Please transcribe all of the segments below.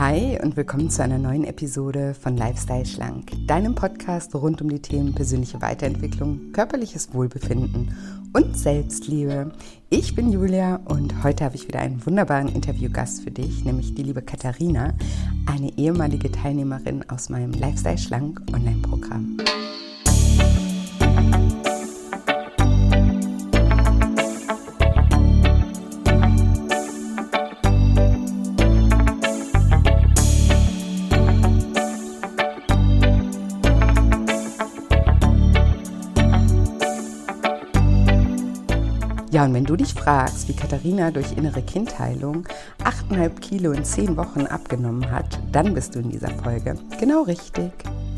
Hi und willkommen zu einer neuen Episode von Lifestyle Schlank, deinem Podcast rund um die Themen persönliche Weiterentwicklung, körperliches Wohlbefinden und Selbstliebe. Ich bin Julia und heute habe ich wieder einen wunderbaren Interviewgast für dich, nämlich die liebe Katharina, eine ehemalige Teilnehmerin aus meinem Lifestyle Schlank Online-Programm. Ja, und wenn du dich fragst, wie Katharina durch innere Kindheilung 8,5 Kilo in 10 Wochen abgenommen hat, dann bist du in dieser Folge genau richtig.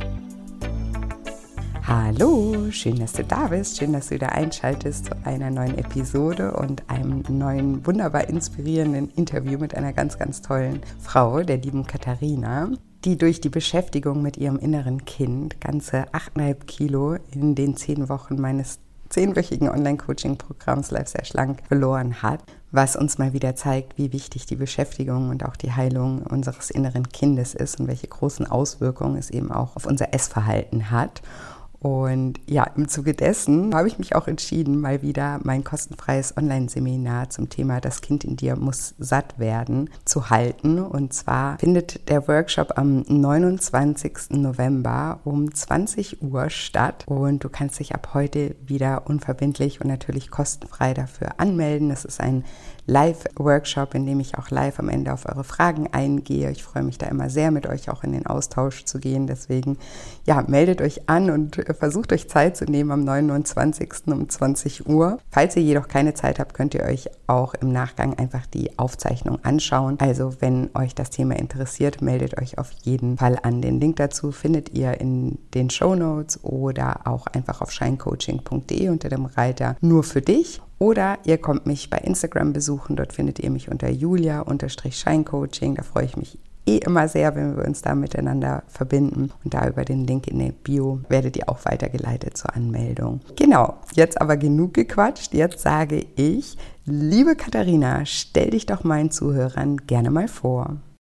Hallo, schön, dass du da bist, schön, dass du wieder einschaltest zu einer neuen Episode und einem neuen, wunderbar inspirierenden Interview mit einer ganz, ganz tollen Frau, der lieben Katharina, die durch die Beschäftigung mit ihrem inneren Kind ganze 8,5 Kilo in den 10 Wochen meines 10-wöchigen Online-Coaching-Programms Lifestyle Schlank verloren hat, was uns mal wieder zeigt, wie wichtig die Beschäftigung und auch die Heilung unseres inneren Kindes ist und welche großen Auswirkungen es eben auch auf unser Essverhalten hat. Und ja, im Zuge dessen habe ich mich auch entschieden, mal wieder mein kostenfreies Online-Seminar zum Thema Das Kind in dir muss satt werden zu halten. Und zwar findet der Workshop am 29. November um 20 Uhr statt. Und du kannst dich ab heute wieder unverbindlich und natürlich kostenfrei dafür anmelden. Es ist ein Live-Workshop, in dem ich auch live am Ende auf eure Fragen eingehe. Ich freue mich da immer sehr, mit euch auch in den Austausch zu gehen. Deswegen, ja, meldet euch an und versucht euch Zeit zu nehmen am 29. um 20 Uhr. Falls ihr jedoch keine Zeit habt, könnt ihr euch auch im Nachgang einfach die Aufzeichnung anschauen. Also wenn euch das Thema interessiert, meldet euch auf jeden Fall an. Den Link dazu findet ihr in den Shownotes oder auch einfach auf shinecoaching.de unter dem Reiter Nur für dich. Oder ihr kommt mich bei Instagram besuchen, dort findet ihr mich unter julia_shinecoaching. Da freue ich mich immer sehr, wenn wir uns da miteinander verbinden. Und da über den Link in der Bio werdet ihr auch weitergeleitet zur Anmeldung. Genau, jetzt aber genug gequatscht. Jetzt sage ich, liebe Katharina, stell dich doch meinen Zuhörern gerne mal vor.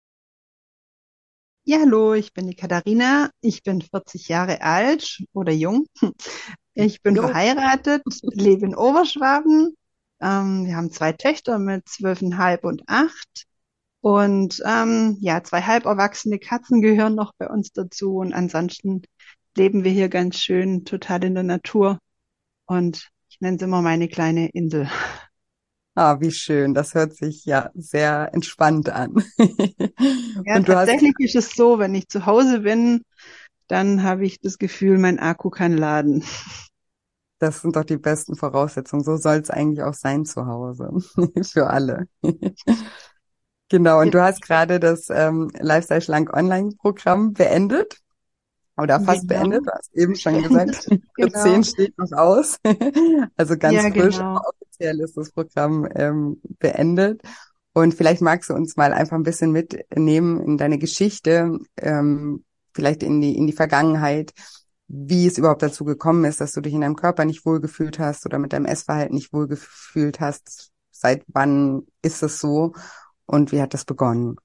Ja, hallo, ich bin die Katharina. Ich bin 40 Jahre alt oder jung. Ich bin verheiratet, lebe in Oberschwaben. Wir haben 2 Töchter mit 12,5 und 8. Und ja, 2 halb erwachsene Katzen gehören noch bei uns dazu. Und ansonsten leben wir hier ganz schön total in der Natur. Und ich nenne es immer meine kleine Insel. Ah, wie schön. Das hört sich ja sehr entspannt an. Ja, Und du hast, tatsächlich ist es so, wenn ich zu Hause bin, dann habe ich das Gefühl, mein Akku kann laden. das sind doch die besten Voraussetzungen. So soll es eigentlich auch sein zu Hause. Für alle. Genau. Und du hast gerade das Lifestyle Schlank Online-Programm beendet. Oder fast Genau, beendet. Du hast eben schon gesagt, Schritt genau. 10 steht noch aus. Also ganz Ja, frisch, genau. aber offiziell ist das Programm beendet. Und vielleicht magst du uns mal einfach ein bisschen mitnehmen in deine Geschichte, vielleicht in die Vergangenheit, wie es überhaupt dazu gekommen ist, dass du dich in deinem Körper nicht wohlgefühlt hast oder mit deinem Essverhalten nicht wohlgefühlt hast. Seit wann ist es so und wie hat das begonnen?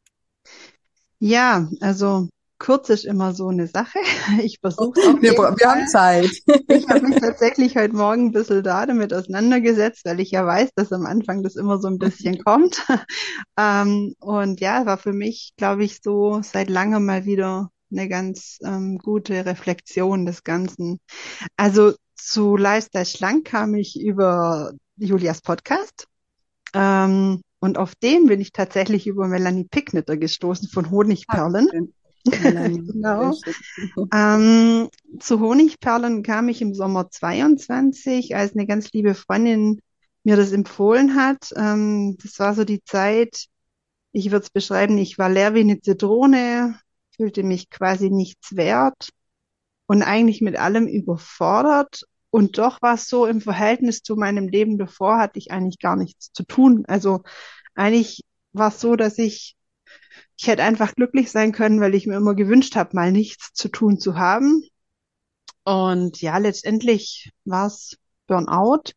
Ja, also kurz ist immer so eine Sache. Ich versuche es auf jeden Wir haben Fall. Zeit. Ich habe mich tatsächlich heute Morgen ein bisschen damit auseinandergesetzt, weil ich ja weiß, dass am Anfang das immer so ein bisschen kommt. Und ja, war für mich, glaube ich, so seit langem mal wieder eine ganz gute Reflexion des Ganzen. Also zu Lifestyle Schlank kam ich über Julias Podcast. Und auf den bin ich tatsächlich über Melanie Picknitter gestoßen von Ah, Honigperlen. schön. Melanie, sehr Genau. schön. Ähm, zu Honigperlen kam ich im Sommer 22, als eine ganz liebe Freundin mir das empfohlen hat. Das war so die Zeit, ich würde es beschreiben, ich war leer wie eine Zitrone, fühlte mich quasi nichts wert und eigentlich mit allem überfordert. Und doch war es so, im Verhältnis zu meinem Leben davor hatte ich eigentlich gar nichts zu tun. Also eigentlich war es so, dass ich hätte einfach glücklich sein können, weil ich mir immer gewünscht habe, mal nichts zu tun zu haben. Und ja, letztendlich war es Burnout,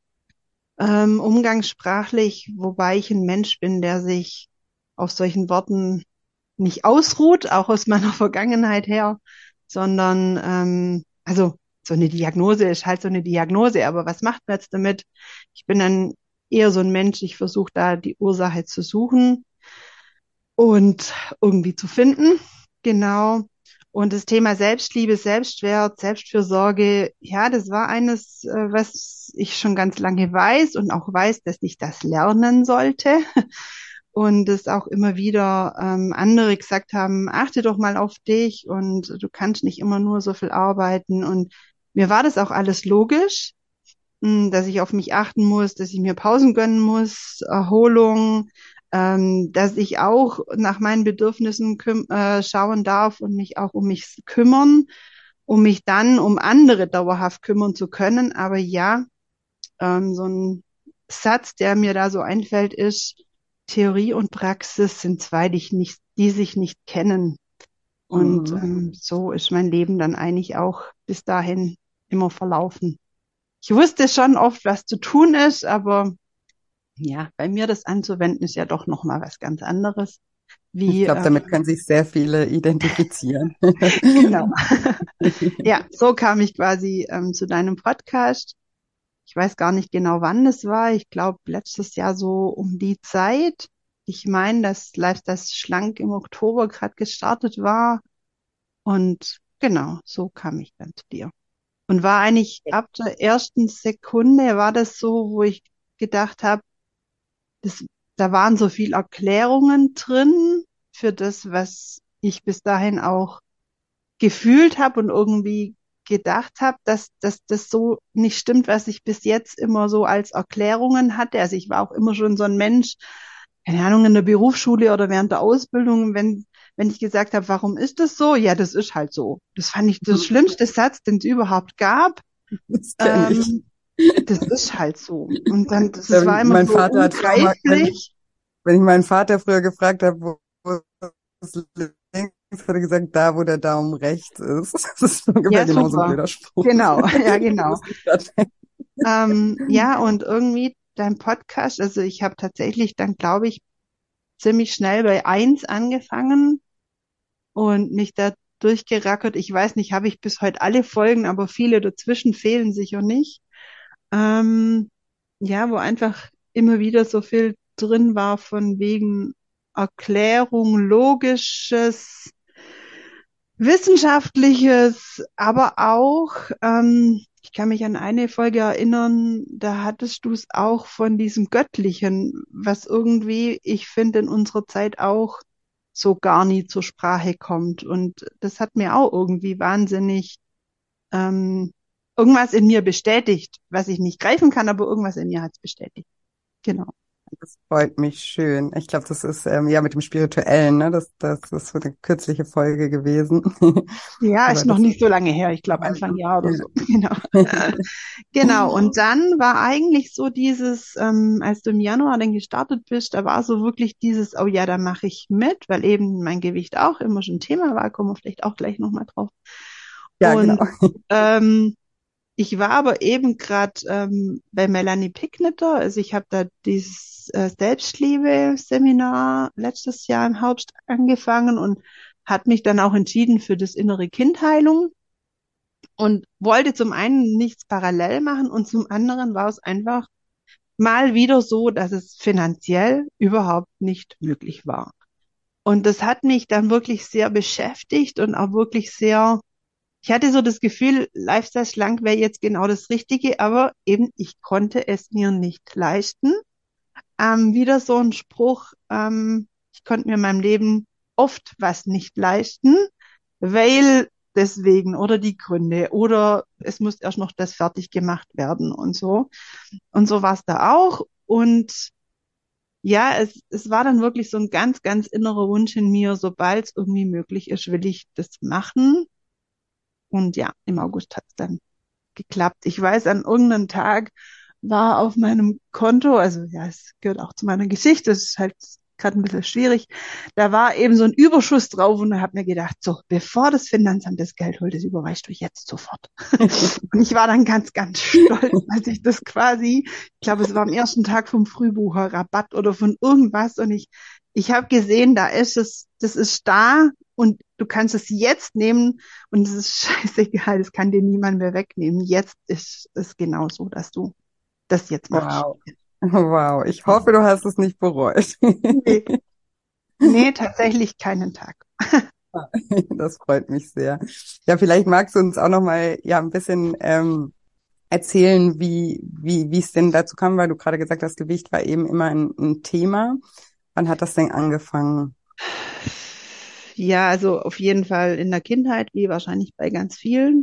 umgangssprachlich, wobei ich ein Mensch bin, der sich auf solchen Worten nicht ausruht, auch aus meiner Vergangenheit her, sondern also so eine Diagnose ist halt so eine Diagnose, aber was macht man jetzt damit? Ich bin dann eher so ein Mensch, ich versuche da die Ursache zu suchen und irgendwie zu finden. Genau. Und das Thema Selbstliebe, Selbstwert, Selbstfürsorge, ja, das war eines, was ich schon ganz lange weiß und auch weiß, dass ich das lernen sollte. Und es auch immer wieder andere gesagt haben, achte doch mal auf dich und du kannst nicht immer nur so viel arbeiten. Und mir war das auch alles logisch, dass ich auf mich achten muss, dass ich mir Pausen gönnen muss, Erholung, dass ich auch nach meinen Bedürfnissen schauen darf und mich auch um mich kümmern, um mich dann um andere dauerhaft kümmern zu können. Aber ja, so ein Satz, der mir da so einfällt, ist, Theorie und Praxis sind zwei, die sich nicht kennen. Und Mhm. so ist mein Leben dann eigentlich auch bis dahin immer verlaufen. Ich wusste schon oft, was zu tun ist, aber ja, bei mir das anzuwenden ist ja doch noch mal was ganz anderes. Ich Wie glaube, damit können sich sehr viele identifizieren. genau. Ja, so kam ich quasi zu deinem Podcast. Ich weiß gar nicht genau, wann es war. Ich glaube, letztes Jahr so um die Zeit. Ich meine, dass Lifestyle Schlank im Oktober gerade gestartet war. Und genau, so kam ich dann zu dir. Und war eigentlich ab der ersten Sekunde war das so, wo ich gedacht habe, das, da waren so viel Erklärungen drin für das, was ich bis dahin auch gefühlt habe und irgendwie gedacht habe, dass das so nicht stimmt, was ich bis jetzt immer so als Erklärungen hatte. Also ich war auch immer schon so ein Mensch, keine Ahnung, in der Berufsschule oder während der Ausbildung, wenn ich gesagt habe, warum ist das so? Ja, das ist halt so. Das fand ich das schlimmste Satz, den es überhaupt gab. Das kenne ich. Ähm, Das ist halt so. Und dann, das war immer Mein so Vater hat früher mal, unbegreiflich. wenn ich meinen Vater früher gefragt habe, wo ist links, hat er gesagt, da, wo der Daumen rechts ist. Das ist ungefähr Ja, genauso ein super. blöder Spruch. Genau, ja, genau. Muss ich grad denken. Ja, und irgendwie dein Podcast, also ich habe tatsächlich dann, glaube ich, ziemlich schnell bei eins angefangen und mich da durchgerackert. Ich weiß nicht, habe ich bis heute alle Folgen, aber viele dazwischen fehlen sicher nicht. Ähm, ja, wo einfach immer wieder so viel drin war von wegen Erklärung, Logisches, Wissenschaftliches, aber auch, ich kann mich an eine Folge erinnern, da hattest du es auch von diesem Göttlichen, was irgendwie, ich finde, in unserer Zeit auch so gar nie zur Sprache kommt. Und das hat mir auch irgendwie wahnsinnig irgendwas in mir bestätigt, was ich nicht greifen kann, aber irgendwas in mir hat es bestätigt. Genau. Das freut mich schön. Ich glaube, das ist ja mit dem Spirituellen, ne? Das ist so eine kürzliche Folge gewesen. Ja, Aber ist noch das, nicht so lange her. Ich glaube Anfang Jahr oder ja. so. Genau. Genau. Und dann war eigentlich so dieses, als du im Januar dann gestartet bist, da war so wirklich dieses, oh ja, da mache ich mit, weil eben mein Gewicht auch immer schon Thema war, kommen wir vielleicht auch gleich nochmal drauf. Ja, genau. Und ich war aber eben gerade bei Melanie Picknitter, also ich habe da dieses Selbstliebe-Seminar letztes Jahr im Herbst angefangen und hat mich dann auch entschieden für das innere Kindheilung und wollte zum einen nichts parallel machen und zum anderen war es einfach mal wieder so, dass es finanziell überhaupt nicht möglich war. Und das hat mich dann wirklich sehr beschäftigt und auch wirklich sehr, ich hatte so das Gefühl, Lifestyle schlank wäre jetzt genau das Richtige, aber eben ich konnte es mir nicht leisten. Wieder so ein Spruch, ich konnte mir in meinem Leben oft was nicht leisten, weil deswegen oder die Gründe oder es muss erst noch das fertig gemacht werden und so. Und so war es da auch. Und ja, es war dann wirklich so ein ganz, ganz innerer Wunsch in mir, sobald es irgendwie möglich ist, will ich das machen. Und ja, im August hat es dann geklappt. Ich weiß, an irgendeinem Tag war auf meinem Konto, also ja, es gehört auch zu meiner Geschichte, es ist halt gerade ein bisschen schwierig, da war eben so ein Überschuss drauf und da habe mir gedacht, so, bevor das Finanzamt das Geld holt, das überweist du jetzt sofort. Und ich war dann ganz, ganz stolz, als ich das quasi, ich glaube, es war am ersten Tag vom Frühbucher Rabatt oder von irgendwas und ich Ich habe gesehen, das ist da und du kannst es jetzt nehmen und es ist scheißegal, das kann dir niemand mehr wegnehmen. Jetzt ist es genau so, dass du das jetzt machst. Wow. Wow. Ich hoffe, du hast es nicht bereut. Nee, nee, tatsächlich keinen Tag. Das freut mich sehr. Ja, vielleicht magst du uns auch noch mal ja ein bisschen erzählen, wie es denn dazu kam, weil du gerade gesagt hast, Gewicht war eben immer ein Thema. Wann hat das denn angefangen? Ja, also auf jeden Fall in der Kindheit, wie wahrscheinlich bei ganz vielen.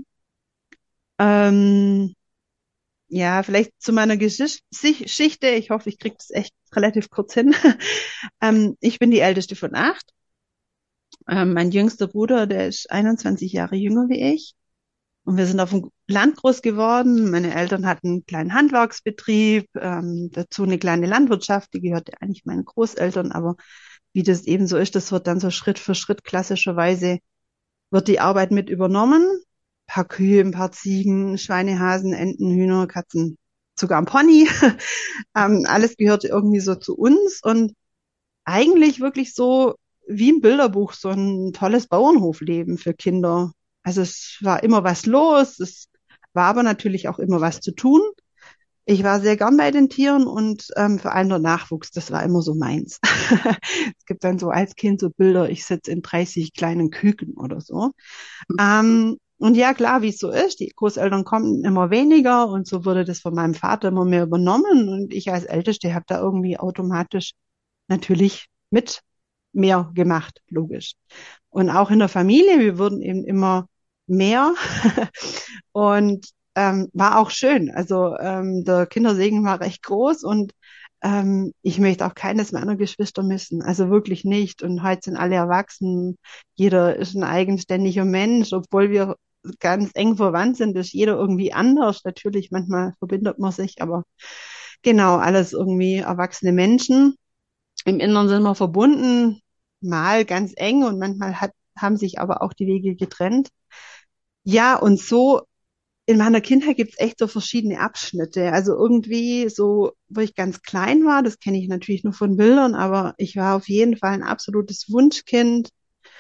Ähm, ja, vielleicht zu meiner Geschichte. Ich hoffe, ich kriege das echt relativ kurz hin. Ich bin die älteste von 8. Mein jüngster Bruder, der ist 21 Jahre jünger wie ich. Und wir sind auf dem Land groß geworden. Meine Eltern hatten einen kleinen Handwerksbetrieb, dazu eine kleine Landwirtschaft, die gehörte eigentlich meinen Großeltern, aber wie das eben so ist, das wird dann so Schritt für Schritt klassischerweise wird die Arbeit mit übernommen. Ein paar Kühe, ein paar Ziegen, Schweine, Hasen, Enten, Hühner, Katzen, sogar ein Pony. Alles gehörte irgendwie so zu uns und eigentlich wirklich so wie im Bilderbuch, so ein tolles Bauernhofleben für Kinder. Also es war immer was los, es war aber natürlich auch immer was zu tun. Ich war sehr gern bei den Tieren und vor allem der Nachwuchs, das war immer so meins. Es gibt dann so als Kind so Bilder, ich sitze in 30 kleinen Küken oder so. Und ja, klar, wie es so ist, die Großeltern kommen immer weniger und so wurde das von meinem Vater immer mehr übernommen und ich als Älteste habe da irgendwie automatisch natürlich mit mehr gemacht, logisch. Und auch in der Familie, wir wurden eben immer mehr und war auch schön. Also der Kindersegen war recht groß und ich möchte auch keines meiner Geschwister missen. Also wirklich nicht. Und heute sind alle erwachsen. Jeder ist ein eigenständiger Mensch, obwohl wir ganz eng verwandt sind, ist jeder irgendwie anders. Natürlich, manchmal verbindet man sich, aber genau, alles irgendwie erwachsene Menschen. Im Inneren sind wir verbunden, mal ganz eng und manchmal haben sich aber auch die Wege getrennt. Ja, und so in meiner Kindheit gibt's echt so verschiedene Abschnitte. Also irgendwie so, wo ich ganz klein war, das kenne ich natürlich nur von Bildern, aber ich war auf jeden Fall ein absolutes Wunschkind.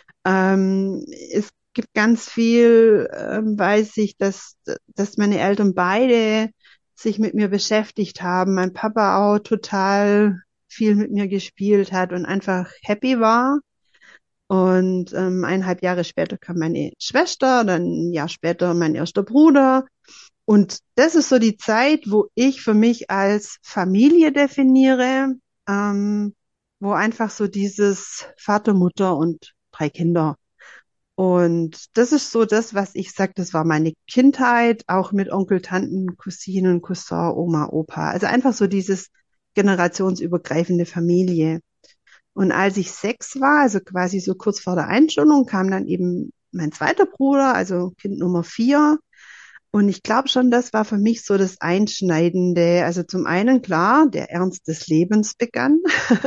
Es gibt ganz viel, weiß ich, dass meine Eltern beide sich mit mir beschäftigt haben. Mein Papa auch total viel mit mir gespielt hat und einfach happy war. Und 1,5 Jahre später kam meine Schwester, dann ein Jahr später mein erster Bruder. Und das ist so die Zeit, wo ich für mich als Familie definiere, ähm, wo einfach so dieses Vater, Mutter und 3 Kinder. Und das ist so das, was ich sage, das war meine Kindheit, auch mit Onkel, Tanten, Cousinen, Cousin, Oma, Opa. Also einfach so dieses generationsübergreifende Familie. Und als ich 6 war, also quasi so kurz vor der Einschulung, kam dann eben mein zweiter Bruder, also Kind Nummer 4. Und ich glaube schon, das war für mich so das Einschneidende. Also zum einen, klar, der Ernst des Lebens begann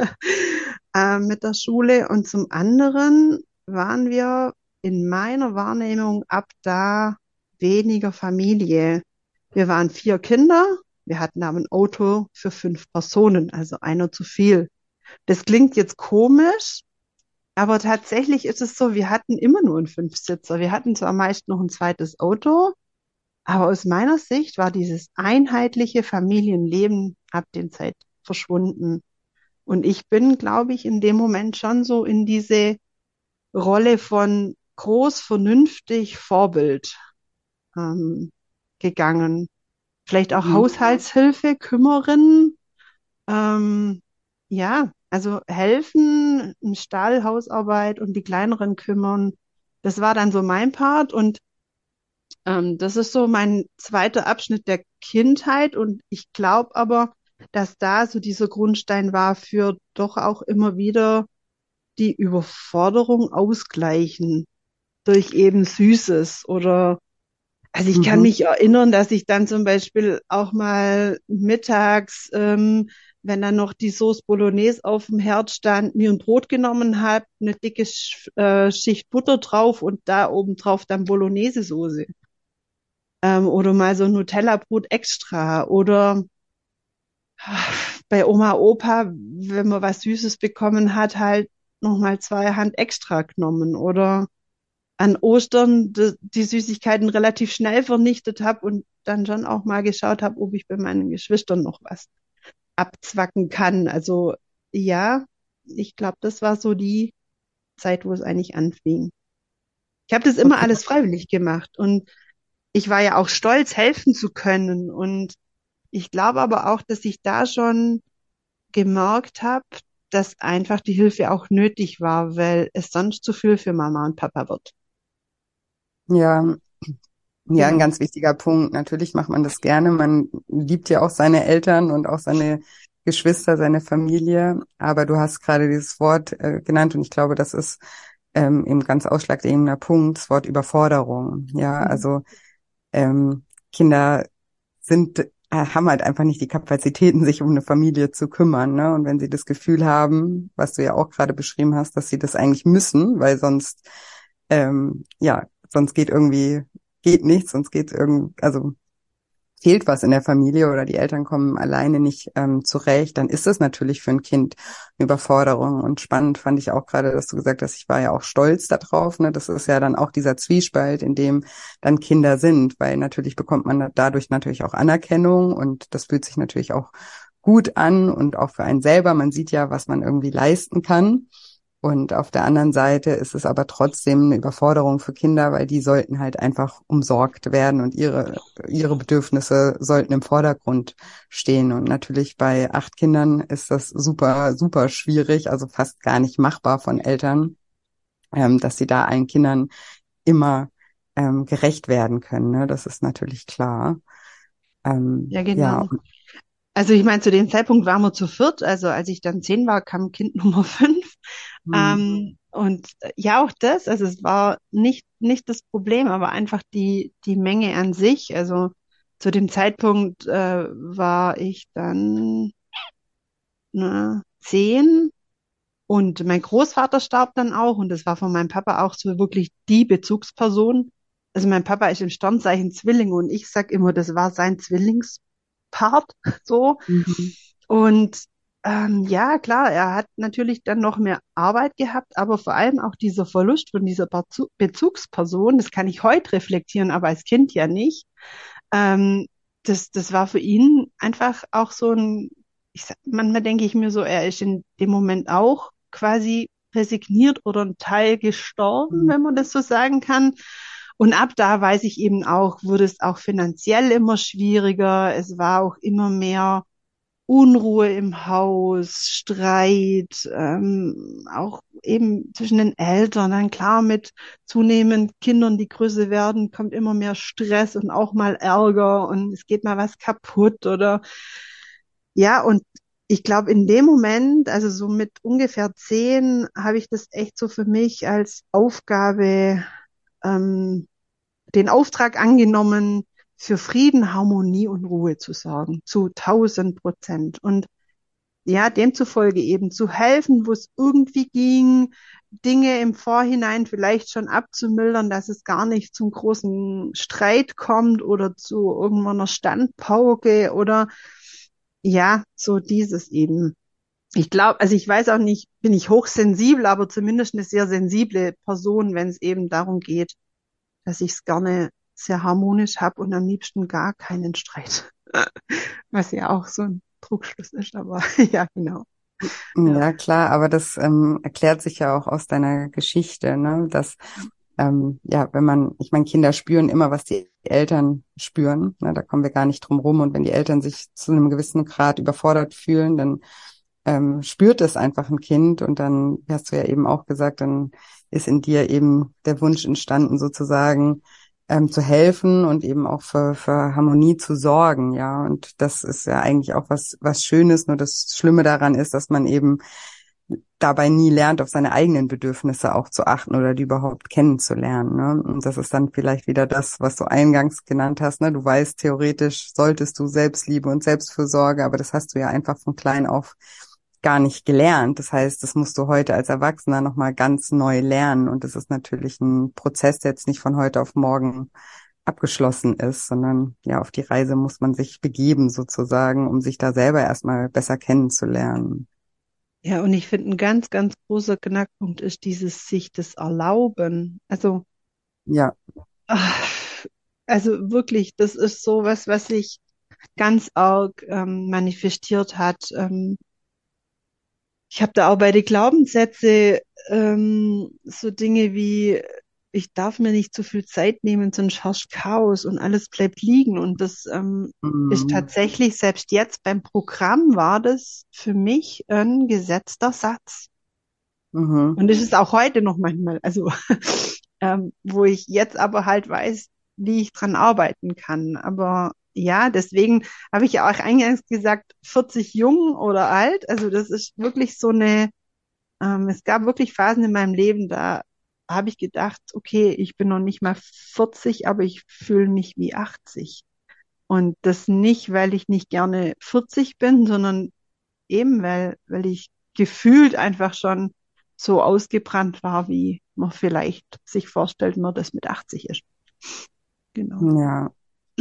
mit der Schule. Und zum anderen waren wir in meiner Wahrnehmung ab da weniger Familie. Wir waren 4 Kinder. Wir hatten aber ein Auto für 5 Personen, also einer zu viel. Das klingt jetzt komisch, aber tatsächlich ist es so, wir hatten immer nur einen Fünfsitzer. Wir hatten zwar meist noch ein zweites Auto, aber aus meiner Sicht war dieses einheitliche Familienleben ab der Zeit verschwunden. Und ich bin, glaube ich, in dem Moment schon so in diese Rolle von groß, vernünftig, Vorbild ähm, gegangen. Vielleicht auch Mhm. Haushaltshilfe, Kümmerin, ähm, ja, also helfen im Stall, Hausarbeit und die kleineren kümmern. Das war dann so mein Part und das ist so mein zweiter Abschnitt der Kindheit und ich glaube aber, dass da so dieser Grundstein war für doch auch immer wieder die Überforderung ausgleichen durch eben Süßes oder also ich kann Mhm. mich erinnern, dass ich dann zum Beispiel auch mal mittags, wenn dann noch die Sauce Bolognese auf dem Herd stand, mir ein Brot genommen habe, eine dicke Schicht Butter drauf und da oben drauf dann Bolognese-Soße. Oder mal so ein Nutella-Brot extra oder bei Oma, Opa, wenn man was Süßes bekommen hat, halt nochmal 2 Hand extra genommen oder an Ostern die Süßigkeiten relativ schnell vernichtet habe und dann schon auch mal geschaut habe, ob ich bei meinen Geschwistern noch was abzwacken kann. Also ja, ich glaube, das war so die Zeit, wo es eigentlich anfing. Ich habe das immer Okay. alles freiwillig gemacht und ich war ja auch stolz, helfen zu können. Und ich glaube aber auch, dass ich da schon gemerkt habe, dass einfach die Hilfe auch nötig war, weil es sonst zu viel für Mama und Papa wird. Ja, ja, ein Genau. ganz wichtiger Punkt. Natürlich macht man das gerne. Man liebt ja auch seine Eltern und auch seine Geschwister, seine Familie. Aber du hast gerade dieses Wort genannt und ich glaube, das ist eben ganz ausschlaggebender Punkt, das Wort Überforderung. Ja, Mhm. also Kinder haben halt einfach nicht die Kapazitäten, sich um eine Familie zu kümmern, ne? Und wenn sie das Gefühl haben, was du ja auch gerade beschrieben hast, dass sie das eigentlich müssen, weil sonst, sonst geht nichts, sonst geht also fehlt was in der Familie oder die Eltern kommen alleine nicht zurecht, dann ist das natürlich für ein Kind eine Überforderung. Und spannend fand ich auch gerade, dass du gesagt hast, ich war ja auch stolz darauf. Ne? Das ist ja dann auch dieser Zwiespalt, in dem dann Kinder sind, weil natürlich bekommt man dadurch natürlich auch Anerkennung und das fühlt sich natürlich auch gut an und auch für einen selber. Man sieht ja, was man irgendwie leisten kann. Und auf der anderen Seite ist es aber trotzdem eine Überforderung für Kinder, weil die sollten halt einfach umsorgt werden und ihre Bedürfnisse sollten im Vordergrund stehen. Und natürlich bei 8 Kindern ist das super, super schwierig, also fast gar nicht machbar von Eltern, dass sie da allen Kindern immer gerecht werden können. Ne? Das ist natürlich klar. Ja, Ja, genau. Also ich meine, zu dem Zeitpunkt waren wir zu viert. Also als ich dann 10 war, kam Kind Nummer 5. und, Und ja, auch das, also es war nicht das Problem, aber einfach die Menge an sich. Also zu dem Zeitpunkt war ich dann 10 und mein Großvater starb dann auch und das war von meinem Papa auch so wirklich die Bezugsperson. Also mein Papa ist im Sternzeichen Zwilling und ich sag immer, das war sein Zwillingspart so. mhm. Und ja, klar, er hat natürlich dann noch mehr Arbeit gehabt, aber vor allem auch dieser Verlust von dieser Bezugsperson, das kann ich heute reflektieren, aber als Kind ja nicht. Ähm, das war für ihn einfach auch so ein, manchmal denke ich mir so, er ist in dem Moment auch quasi resigniert oder ein Teil gestorben, Mhm. wenn man das so sagen kann. Und ab da weiß ich eben auch, wurde es auch finanziell immer schwieriger. Es war auch immer mehr Unruhe im Haus, Streit, auch eben zwischen den Eltern. Dann klar, mit zunehmend Kindern, die größer werden, kommt immer mehr Stress und auch mal Ärger und es geht mal was kaputt oder ja, und ich glaube, in dem Moment, also so mit ungefähr 10, habe ich das echt so für mich als Aufgabe ähm, den Auftrag angenommen, für Frieden, Harmonie und Ruhe zu sorgen, zu 1000%. Und ja, demzufolge eben zu helfen, wo es irgendwie ging, Dinge im Vorhinein vielleicht schon abzumildern, dass es gar nicht zum großen Streit kommt oder zu irgendeiner Standpauke oder ja, so dieses eben. Ich glaube, also ich weiß auch nicht, bin ich hochsensibel, aber zumindest eine sehr sensible Person, wenn es eben darum geht, dass ich es gerne sehr harmonisch habe und am liebsten gar keinen Streit. Was ja auch so ein Trugschluss ist, aber ja, genau. Ja. Ja, klar, aber das erklärt sich ja auch aus deiner Geschichte, ne? Dass wenn ich meine, Kinder spüren immer, was die Eltern spüren. Ne? Da kommen wir gar nicht drum rum. Und wenn die Eltern sich zu einem gewissen Grad überfordert fühlen, dann spürt es einfach ein Kind. Und dann, wie hast du ja eben auch gesagt, dann ist in dir eben der Wunsch entstanden, sozusagen zu helfen und eben auch für Harmonie zu sorgen. Ja, und das ist ja eigentlich auch was Schönes. Nur das Schlimme daran ist, dass man eben dabei nie lernt, auf seine eigenen Bedürfnisse auch zu achten oder die überhaupt kennenzulernen. Ne? Und das ist dann vielleicht wieder das, was du eingangs genannt hast. Ne? Du weißt, theoretisch solltest du Selbstliebe und Selbstfürsorge, aber das hast du ja einfach von klein auf gar nicht gelernt. Das heißt, das musst du heute als Erwachsener nochmal ganz neu lernen. Und das ist natürlich ein Prozess, der jetzt nicht von heute auf morgen abgeschlossen ist, sondern ja, auf die Reise muss man sich begeben sozusagen, um sich da selber erstmal besser kennenzulernen. Ja, und ich finde, ein ganz, ganz großer Knackpunkt ist dieses sich das Erlauben. Ja, Ah, also wirklich, das ist so was, was sich ganz arg manifestiert hat. Ich habe da auch bei den Glaubenssätze so Dinge wie, ich darf mir nicht zu viel Zeit nehmen, sonst herrscht Chaos und alles bleibt liegen. Und das ist mhm. tatsächlich, selbst jetzt beim Programm war das für mich ein gesetzter Satz. Mhm. Und es ist auch heute noch manchmal, also wo ich jetzt aber halt weiß, wie ich dran arbeiten kann. Aber ja, deswegen habe ich ja auch eingangs gesagt, 40 jung oder alt. Also das ist wirklich so eine, es gab wirklich Phasen in meinem Leben, da habe ich gedacht, okay, ich bin noch nicht mal 40, aber ich fühle mich wie 80. Und das nicht, weil ich nicht gerne 40 bin, sondern eben, weil ich gefühlt einfach schon so ausgebrannt war, wie man vielleicht sich vorstellt, wenn man das mit 80 ist. Genau. Ja,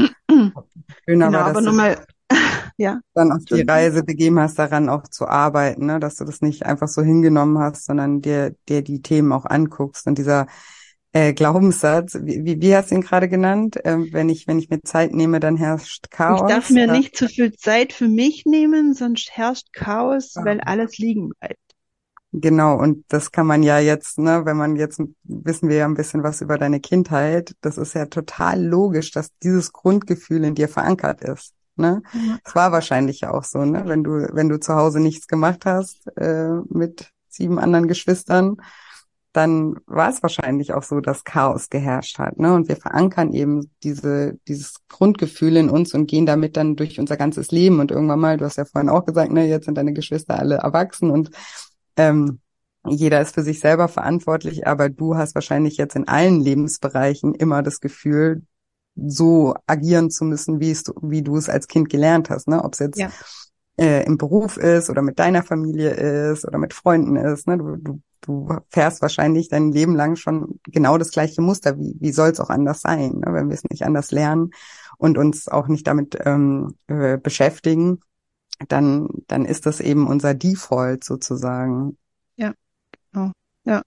schön Genau, aber, aber dass du nochmal, ja, dann auf die Entschuldigung. Reise begeben hast, daran auch zu arbeiten, ne? Dass du das nicht einfach so hingenommen hast, sondern dir die Themen auch anguckst. Und dieser Glaubenssatz, wie hast du ihn gerade genannt? Wenn ich mir Zeit nehme, dann herrscht Ich darf Chaos. mir nicht zu viel Zeit für mich nehmen, sonst herrscht Chaos, weil alles liegen bleibt. Genau, und das kann man ja jetzt, ne, wenn man jetzt, wissen wir ja ein bisschen was über deine Kindheit, das ist ja total logisch, dass dieses Grundgefühl in dir verankert ist, ne? Ja. Es war wahrscheinlich ja auch so, ne, wenn du zu Hause nichts gemacht hast, mit 7 anderen Geschwistern, dann war es wahrscheinlich auch so, dass Chaos geherrscht hat, ne? Und wir verankern eben dieses Grundgefühl in uns und gehen damit dann durch unser ganzes Leben und irgendwann mal, du hast ja vorhin auch gesagt, ne, jetzt sind deine Geschwister alle erwachsen und ähm, jeder ist für sich selber verantwortlich, aber du hast wahrscheinlich jetzt in allen Lebensbereichen immer das Gefühl, so agieren zu müssen, wie du es als Kind gelernt hast, ne? Ob es jetzt Ja, im Beruf ist oder mit deiner Familie ist oder mit Freunden ist, ne? Du fährst wahrscheinlich dein Leben lang schon genau das gleiche Muster. Wie soll es auch anders sein, ne? Wenn wir es nicht anders lernen und uns auch nicht damit beschäftigen, dann ist das eben unser Default sozusagen. ja, genau. Ja.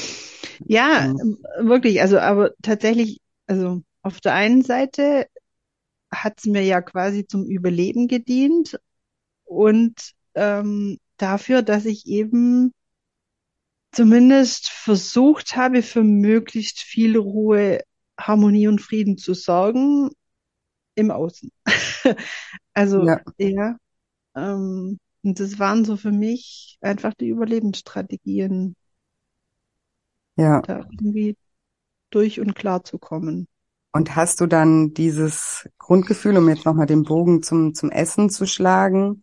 Ja, Und, wirklich, also, aber tatsächlich, also auf der einen Seite hat es mir ja quasi zum Überleben gedient und dafür, dass ich eben zumindest versucht habe, für möglichst viel Ruhe, Harmonie und Frieden zu sorgen im Außen. Also ja, ja, und das waren so für mich einfach die Überlebensstrategien, ja. da irgendwie durch und klar zu kommen. Und hast du dann dieses Grundgefühl, um jetzt nochmal den Bogen zum Essen zu schlagen?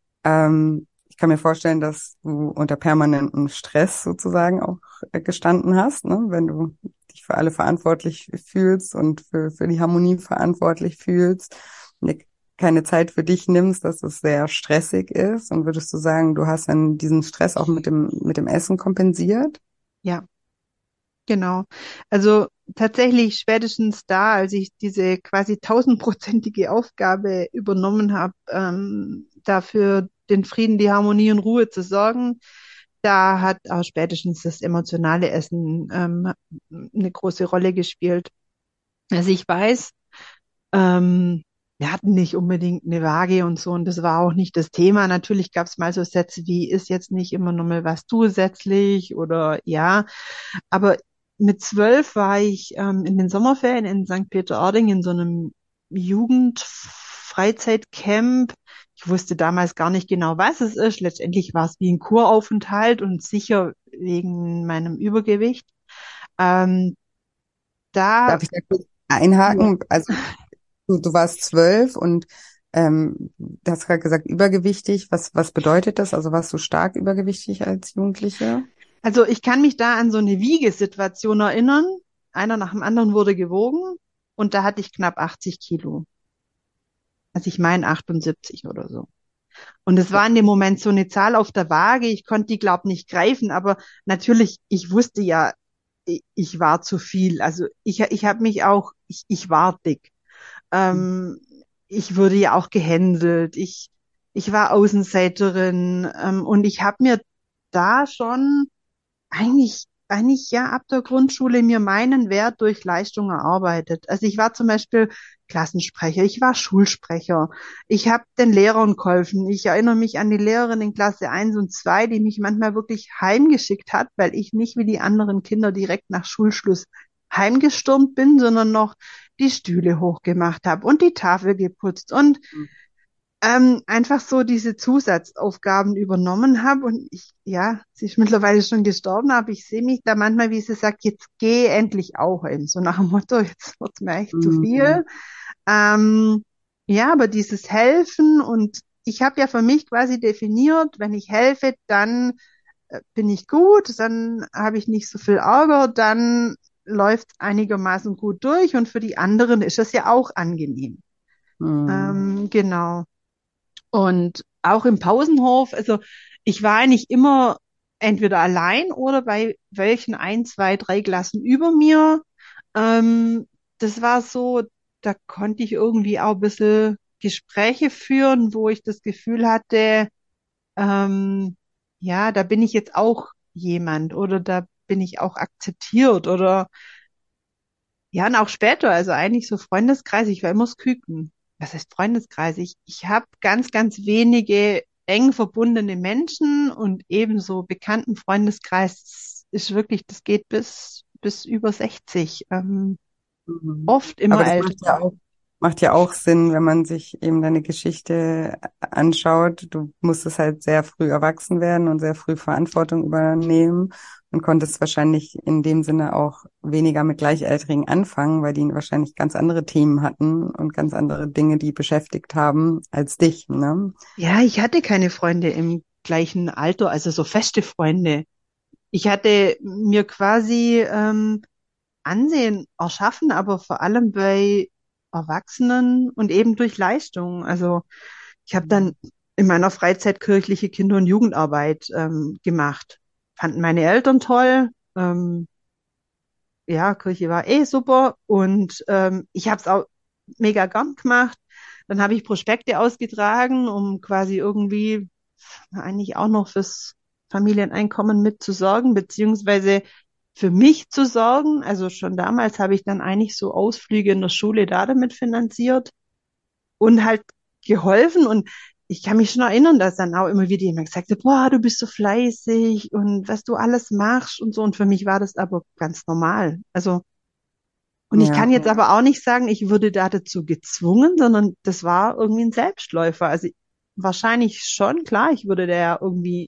Ich kann mir vorstellen, dass du unter permanentem Stress sozusagen auch gestanden hast, ne? Wenn du dich für alle verantwortlich fühlst und für die Harmonie verantwortlich fühlst, dir keine Zeit für dich nimmst, dass es sehr stressig ist. Und würdest du sagen, du hast dann diesen Stress auch mit dem Essen kompensiert? Ja, genau. Also tatsächlich spätestens da, als ich diese quasi tausendprozentige Aufgabe übernommen habe, dafür den Frieden, die Harmonie und Ruhe zu sorgen, da hat auch spätestens das emotionale Essen eine große Rolle gespielt. Also ich weiß, ähm, wir hatten nicht unbedingt eine Waage und so und das war auch nicht das Thema. Natürlich gab es mal so Sätze wie, ist jetzt nicht immer nur mal was zusätzlich oder ja, aber mit 12 war ich in den Sommerferien in St. Peter-Ording in so einem Jugendfreizeitcamp. Ich wusste damals gar nicht genau, was es ist. Letztendlich war es wie ein Kuraufenthalt und sicher wegen meinem Übergewicht. Ähm, da, Darf ich da kurz ja, einhaken? Also du warst 12 und du hast gerade gesagt, übergewichtig. Was bedeutet das? Also warst du stark übergewichtig als Jugendliche? also ich kann mich da an so eine Wiegesituation erinnern. Einer nach dem anderen wurde gewogen und da hatte ich knapp 80 Kilo. Also ich meine 78 oder so. Und es war in dem Moment so eine Zahl auf der Waage. Ich konnte die, glaub, nicht greifen, aber natürlich, ich wusste ja, ich war zu viel. Also ich habe mich auch, ich war dick. Ähm, Ich wurde ja auch gehänselt. Ich war Außenseiterin, und ich habe mir da schon eigentlich ja ab der Grundschule mir meinen Wert durch Leistung erarbeitet. Also ich war zum Beispiel Klassensprecher, ich war Schulsprecher, ich habe den Lehrern geholfen. Ich erinnere mich an die Lehrerin in Klasse 1 und 2, die mich manchmal wirklich heimgeschickt hat, weil ich nicht wie die anderen Kinder direkt nach Schulschluss heimgestürmt bin, sondern noch die Stühle hochgemacht habe und die Tafel geputzt und einfach so diese Zusatzaufgaben übernommen habe. Und ja, sie ist mittlerweile schon gestorben, aber ich sehe mich da manchmal, wie sie sagt, jetzt geh endlich auch hin. So nach dem Motto, jetzt wird's mir echt zu Mhm. viel. Ähm, ja, aber dieses Helfen, und ich habe ja für mich quasi definiert, wenn ich helfe, dann bin ich gut, dann habe ich nicht so viel Ärger, dann läuft einigermaßen gut durch, und für die anderen ist es ja auch angenehm. Mhm. Genau. Und auch im Pausenhof, also ich war eigentlich immer entweder allein oder bei welchen 1, 2, 3 Klassen über mir. Das war so, da konnte ich irgendwie auch ein bisschen Gespräche führen, wo ich das Gefühl hatte, ähm, ja, da bin ich jetzt auch jemand, oder da bin ich auch akzeptiert, oder ja, und auch später, also eigentlich so Freundeskreis, ich war immer das Küken. Was heißt Freundeskreis? Ich habe ganz wenige eng verbundene Menschen, und ebenso bekannten Freundeskreis ist wirklich, das geht bis über 60, Mhm. oft immer Aber das älter. macht ja auch Sinn, wenn man sich eben deine Geschichte anschaut. Du musstest halt sehr früh erwachsen werden und sehr früh Verantwortung übernehmen und konntest wahrscheinlich in dem Sinne auch weniger mit Gleichaltrigen anfangen, weil die wahrscheinlich ganz andere Themen hatten und ganz andere Dinge, die beschäftigt haben als dich, ne? Ja, ich hatte keine Freunde im gleichen Alter, also so feste Freunde. Ich hatte mir quasi Ansehen erschaffen, aber vor allem bei Erwachsenen und eben durch Leistung. Also ich habe dann in meiner Freizeit kirchliche Kinder- und Jugendarbeit gemacht. Fanden meine Eltern toll. Ja, Kirche war eh super, und ich habe es auch mega gern gemacht. Dann habe ich Prospekte ausgetragen, um quasi irgendwie eigentlich auch noch fürs Familieneinkommen mitzusorgen, beziehungsweise für mich zu sorgen. Also schon damals habe ich dann eigentlich so Ausflüge in der Schule da damit finanziert und halt geholfen. Und ich kann mich schon erinnern, dass dann auch immer wieder jemand gesagt hat, boah, du bist so fleißig und was du alles machst und so. Und für mich war das aber ganz normal. Also, und ich Ja. kann jetzt aber auch nicht sagen, ich wurde da dazu gezwungen, sondern das war irgendwie ein Selbstläufer. Also wahrscheinlich schon, klar, ich wurde da ja irgendwie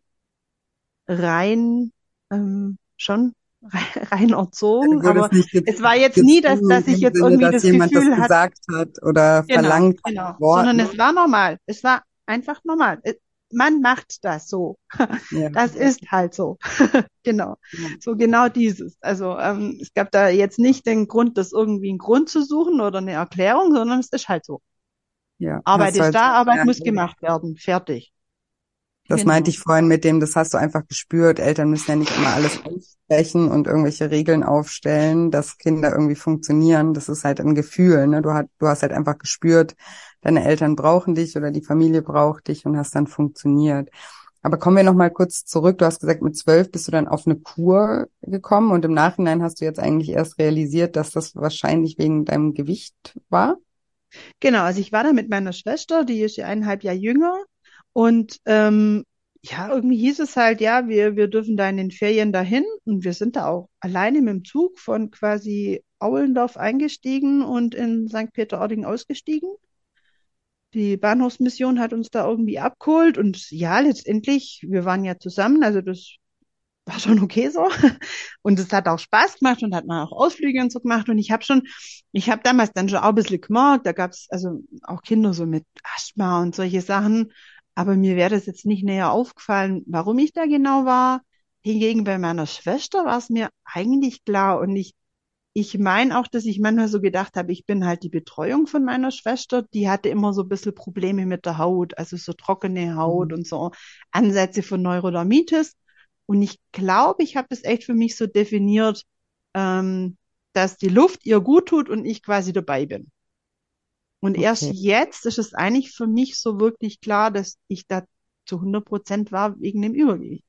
rein, schon rein Du erzogen, aber wurdest nicht es war jetzt nie, gezwungen dass in ich dem jetzt Sinne, irgendwie dass das jemand das Gefühl hatte, gesagt hat oder genau, verlangt hat genau, mit sondern Worten. es war normal. Es war einfach normal. Man macht das so. Ja. Das ist halt so. Genau. Ja. So genau dieses. Also es gab da jetzt nicht den Grund, das irgendwie einen Grund zu suchen oder eine Erklärung, sondern es ist halt so. Ja, Arbeit hast du ist halt da, Arbeit muss gelernt. gemacht werden. Fertig. Das meinte Genau. ich vorhin mit dem, das hast du einfach gespürt. Eltern müssen ja nicht immer alles aussprechen und irgendwelche Regeln aufstellen, dass Kinder irgendwie funktionieren. Das ist halt ein Gefühl, ne? Du hast halt einfach gespürt, deine Eltern brauchen dich oder die Familie braucht dich und hast dann funktioniert. Aber kommen wir noch mal kurz zurück. Du hast gesagt, mit 12 bist du dann auf eine Kur gekommen und im Nachhinein hast du jetzt eigentlich erst realisiert, dass das wahrscheinlich wegen deinem Gewicht war. Genau, also ich war da mit meiner Schwester, die ist ja 1,5 Jahre jünger. Und ja, irgendwie hieß es halt, ja, wir dürfen da in den Ferien dahin. Und wir sind da auch alleine mit dem Zug von quasi Aulendorf eingestiegen und in St. Peter-Ording ausgestiegen. Die Bahnhofsmission hat uns da irgendwie abgeholt. Und ja, letztendlich, wir waren ja zusammen, also das war schon okay so. Und es hat auch Spaß gemacht und hat man auch Ausflüge und so gemacht. Und ich habe damals dann schon auch ein bisschen gemerkt, da gab es also auch Kinder so mit Asthma und solche Sachen. Aber mir wäre das jetzt nicht näher aufgefallen, warum ich da genau war. Hingegen bei meiner Schwester war es mir eigentlich klar. Und ich meine auch, dass ich manchmal so gedacht habe, ich bin halt die Betreuung von meiner Schwester. Die hatte immer so ein bisschen Probleme mit der Haut, also so trockene Haut Mhm. und so Ansätze von Neurodermitis. Und ich glaube, ich habe das echt für mich so definiert. ähm, dass die Luft ihr gut tut und ich quasi dabei bin. Und erst Okay, jetzt ist es eigentlich für mich so wirklich klar, dass ich da zu 100% war wegen dem Übergewicht.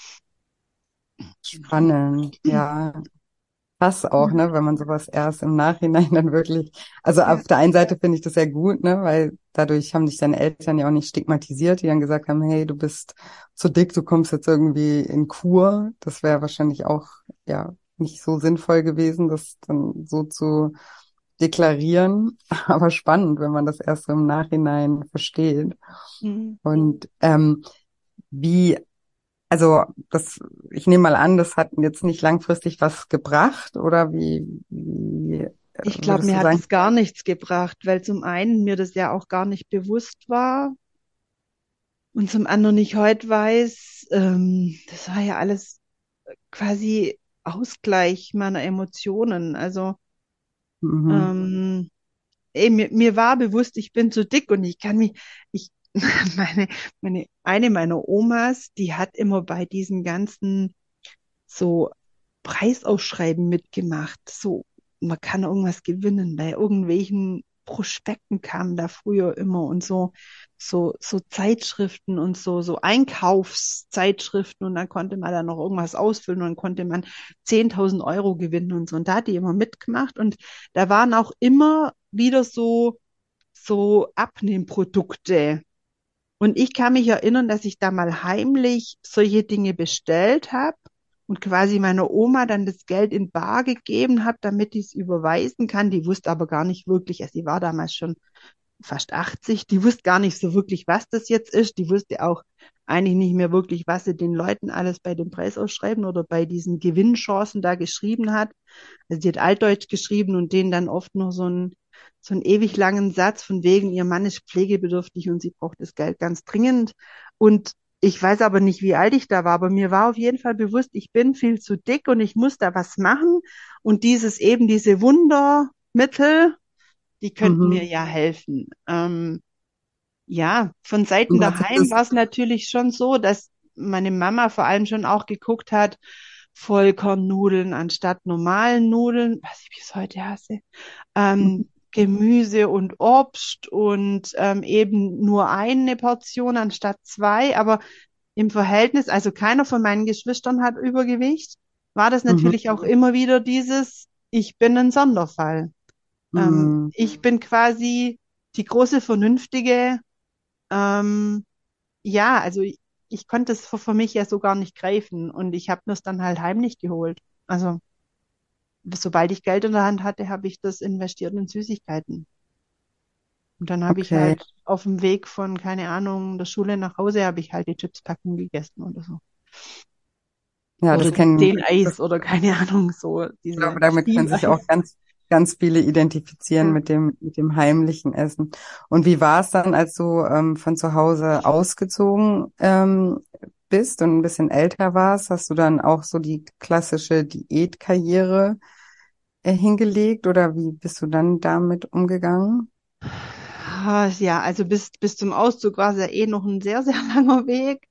Genau. spannend, ja. Krass auch, Ja, ne, wenn man sowas erst im Nachhinein dann wirklich, also auf ja. der einen Seite finde ich das sehr gut, ne, weil dadurch haben dich deine Eltern ja auch nicht stigmatisiert, die dann gesagt haben, hey, du bist zu dick, du kommst jetzt irgendwie in Kur. Das wäre wahrscheinlich auch, ja, nicht so sinnvoll gewesen, das dann so zu deklarieren. Aber spannend, wenn man das erst so im Nachhinein versteht. Mhm. Und wie also ich nehme mal an, das hat jetzt nicht langfristig was gebracht, oder wie Ich glaube, würdest mir du hat sagen? es gar nichts gebracht, weil zum einen mir das ja auch gar nicht bewusst war und zum anderen ich heute weiß, das war ja alles quasi Ausgleich meiner Emotionen. Also Mhm, ähm, mir war bewusst, ich bin zu dick und ich kann mich, ich, eine meiner Omas, die hat immer bei diesen ganzen so Preisausschreiben mitgemacht. So, man kann irgendwas gewinnen. Bei irgendwelchen Prospekten kamen da früher immer und so Zeitschriften und so Einkaufszeitschriften und dann konnte man da noch irgendwas ausfüllen und dann konnte man 10.000 Euro gewinnen und so. Und da hat die immer mitgemacht und da waren auch immer wieder so Abnehmprodukte. Und ich kann mich erinnern, dass ich da mal heimlich solche Dinge bestellt habe und quasi meiner Oma dann das Geld in bar gegeben habe, damit die es überweisen kann. Die wusste aber gar nicht wirklich, also sie war damals schon fast 80, die wusste gar nicht so wirklich, was das jetzt ist. Die wusste auch eigentlich nicht mehr wirklich, was sie den Leuten alles bei dem Preisausschreiben oder bei diesen Gewinnchancen da geschrieben hat. Also die hat Altdeutsch geschrieben und denen dann oft noch so einen ewig langen Satz von wegen, ihr Mann ist pflegebedürftig und sie braucht das Geld ganz dringend. Und ich weiß aber nicht, wie alt ich da war, aber mir war auf jeden Fall bewusst, ich bin viel zu dick und ich muss da was machen. Und diese Wundermittel, die könnten mir mhm. ja helfen. Ja, von Seiten Und hat sich daheim das, war es natürlich schon so, dass meine Mama vor allem schon auch geguckt hat, Vollkornnudeln anstatt normalen Nudeln, was ich bis heute hasse, Gemüse und Obst und eben nur eine Portion anstatt zwei, aber im Verhältnis, also keiner von meinen Geschwistern hat Übergewicht, war das mhm, natürlich auch immer wieder dieses, ich bin ein Sonderfall. mhm, Ich bin quasi die große Vernünftige, ähm, ja, also ich konnte es für mich ja so gar nicht greifen und ich habe mir es dann halt heimlich geholt. Also sobald ich Geld in der Hand hatte, habe ich das investiert in Süßigkeiten. Und dann habe ich okay. halt auf dem Weg von, keine Ahnung, der Schule nach Hause, habe ich halt die Chipspackung gegessen oder so. Ja, Oder das die kennen, 10 Eis oder keine Ahnung, so ich glaube, diese damit können sich auch Stieleis. ganz viele identifizieren Ja. mit dem heimlichen Essen. Und wie war es dann, als du von zu Hause ausgezogen bist und ein bisschen älter warst? Hast du dann auch so die klassische Diätkarriere hingelegt oder wie bist du dann damit umgegangen? Ja, also bis zum Auszug war es ja eh noch ein sehr, sehr langer Weg.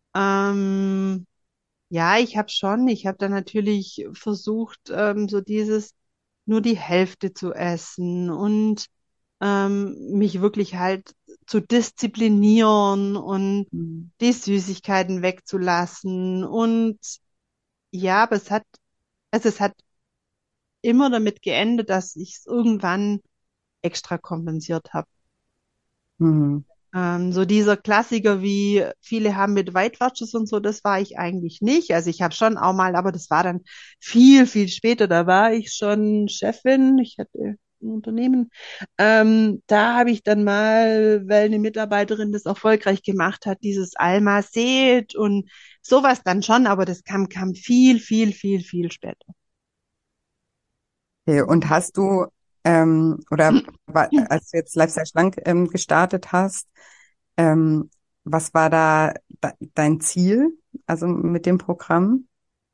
Ähm, Ja, ich habe dann natürlich versucht, so dieses nur die Hälfte zu essen und mich wirklich halt zu disziplinieren und Mhm. die Süßigkeiten wegzulassen. Und ja, aber es hat immer damit geendet, dass ich es irgendwann extra kompensiert habe. Mhm. So dieser Klassiker, wie viele haben mit Weight Watchers und so, das war ich eigentlich nicht. Also ich habe schon auch mal, aber das war dann viel, viel später. Da war ich schon Chefin, ich hatte ein Unternehmen. Da habe ich dann mal, weil eine Mitarbeiterin das erfolgreich gemacht hat, dieses Alma Seed und sowas dann schon, aber das kam viel, viel, viel, viel später. Okay, und hast du, als du jetzt Lifestyle Schlank gestartet hast, ähm, was war da dein Ziel, also mit dem Programm?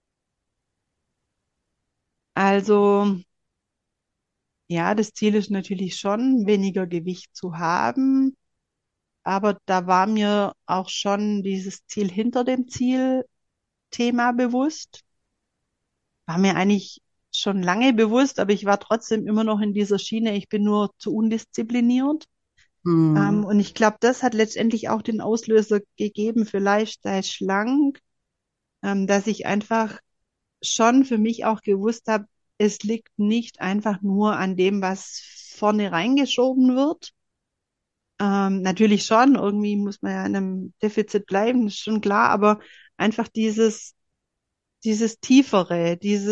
Also ja, das Ziel ist natürlich schon, weniger Gewicht zu haben. Aber da war mir auch schon dieses Ziel hinter dem Zielthema bewusst. War mir eigentlich schon lange bewusst, aber ich war trotzdem immer noch in dieser Schiene. Ich bin nur zu undiszipliniert. Hm. Und ich glaube, das hat letztendlich auch den Auslöser gegeben für Lifestyle schlank, dass ich einfach schon für mich auch gewusst habe, es liegt nicht einfach nur an dem, was vorne reingeschoben wird. Natürlich schon, irgendwie muss man ja in einem Defizit bleiben, ist schon klar, aber einfach dieses Tiefere,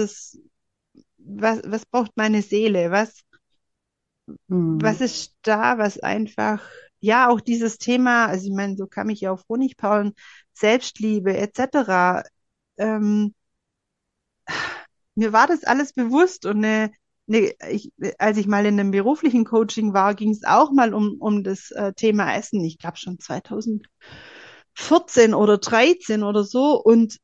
was braucht meine Seele, Hm. was ist da, was einfach, ja, auch dieses Thema, also ich meine, so kam ich ja auf Honigperlen, Selbstliebe etc. Ähm, Mir war das alles bewusst und als ich mal in einem beruflichen Coaching war, ging es auch mal um das Thema Essen. Ich glaube schon 2014 oder 13 oder so. Und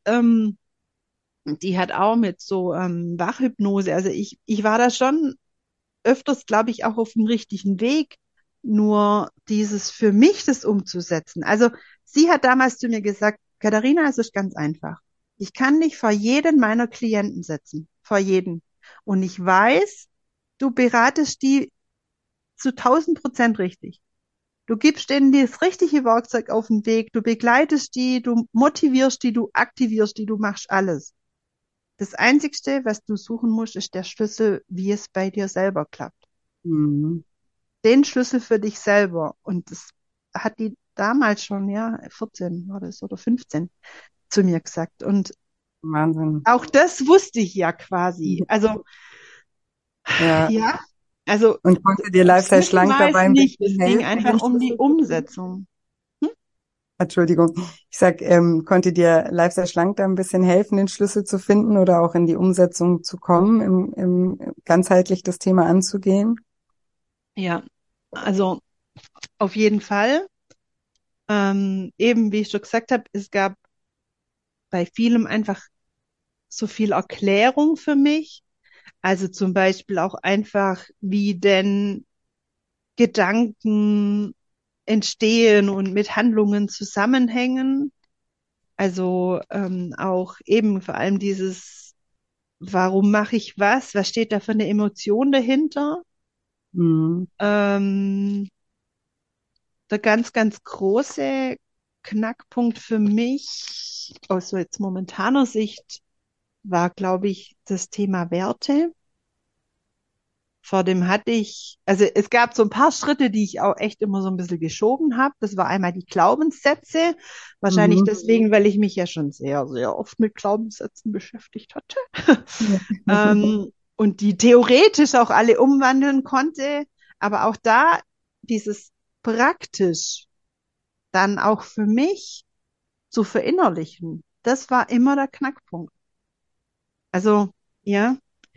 die hat auch mit so Wachhypnose. Also ich war da schon öfters, glaube ich, auch auf dem richtigen Weg. Nur dieses für mich das umzusetzen. Also sie hat damals zu mir gesagt, Katharina, es ist ganz einfach. Ich kann dich vor jeden meiner Klienten setzen. Vor jeden. Und ich weiß, du beratest die zu 1000% richtig. Du gibst denen das richtige Werkzeug auf den Weg, du begleitest die, du motivierst die, du aktivierst die, du machst alles. Das Einzigste, was du suchen musst, ist der Schlüssel, wie es bei dir selber klappt. Hm. Den Schlüssel für dich selber. Und das hat die damals schon, ja, 14 war das oder 15 zu mir gesagt. Und Wahnsinn. auch das wusste ich ja quasi. Also, Ja. ja, also Und konnte dir das Lifestyle Wissen schlank war dabei es ein nicht. bisschen Es ging helfen, den einfach um die Schlüssel zu finden? Umsetzung. Hm? Entschuldigung. Ich sag, konnte dir Lifestyle schlank da ein bisschen helfen, den Schlüssel zu finden oder auch in die Umsetzung zu kommen, ganzheitlich das Thema anzugehen? Ja, also auf jeden Fall. Eben, wie ich schon gesagt habe, es gab bei vielem einfach so viel Erklärung für mich. Also zum Beispiel auch einfach, wie denn Gedanken entstehen und mit Handlungen zusammenhängen. Also auch eben vor allem dieses, warum mache ich was? Was steht da für eine Emotion dahinter? Hm. Ähm, Der ganz große Knackpunkt für mich aus so jetzt momentaner Sicht war, glaube ich, das Thema Werte. Vor dem hatte ich, also es gab so ein paar Schritte, die ich auch echt immer so ein bisschen geschoben habe. Das war einmal die Glaubenssätze. Wahrscheinlich Mhm. deswegen, weil ich mich ja schon sehr oft mit Glaubenssätzen beschäftigt hatte. Ja. Und die theoretisch auch alle umwandeln konnte. Aber auch da dieses praktisch dann auch für mich zu verinnerlichen, das war immer der Knackpunkt. Also, ja,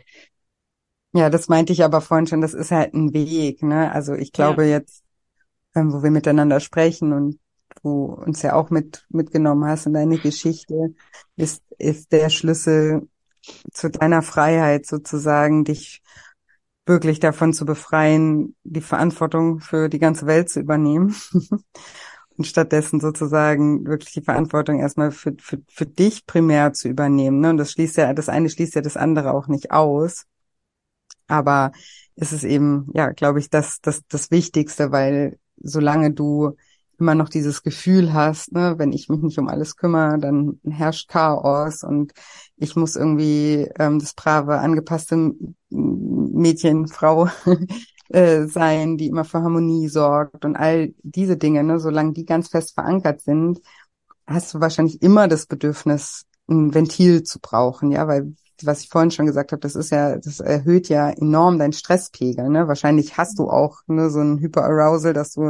Ja, das meinte ich aber vorhin schon, das ist halt ein Weg, ne? Also ich ja. glaube jetzt, wo wir miteinander sprechen und du uns ja auch mitgenommen hast in deine Geschichte, ist der Schlüssel zu deiner Freiheit sozusagen, dich wirklich davon zu befreien, die Verantwortung für die ganze Welt zu übernehmen. Und stattdessen sozusagen wirklich die Verantwortung erstmal für dich primär zu übernehmen. Ne? Und das eine schließt ja das andere auch nicht aus. Aber es ist eben, ja, glaube ich, das Wichtigste, weil solange du immer noch dieses Gefühl hast, ne, wenn ich mich nicht um alles kümmere, dann herrscht Chaos und ich muss irgendwie das brave, angepasste Mädchen, Frau sein, die immer für Harmonie sorgt und all diese Dinge, ne, solange die ganz fest verankert sind, hast du wahrscheinlich immer das Bedürfnis, ein Ventil zu brauchen, ja, weil was ich vorhin schon gesagt habe, das erhöht ja enorm deinen Stresspegel, ne? Wahrscheinlich hast du auch ne, so einen Hyperarousal, dass du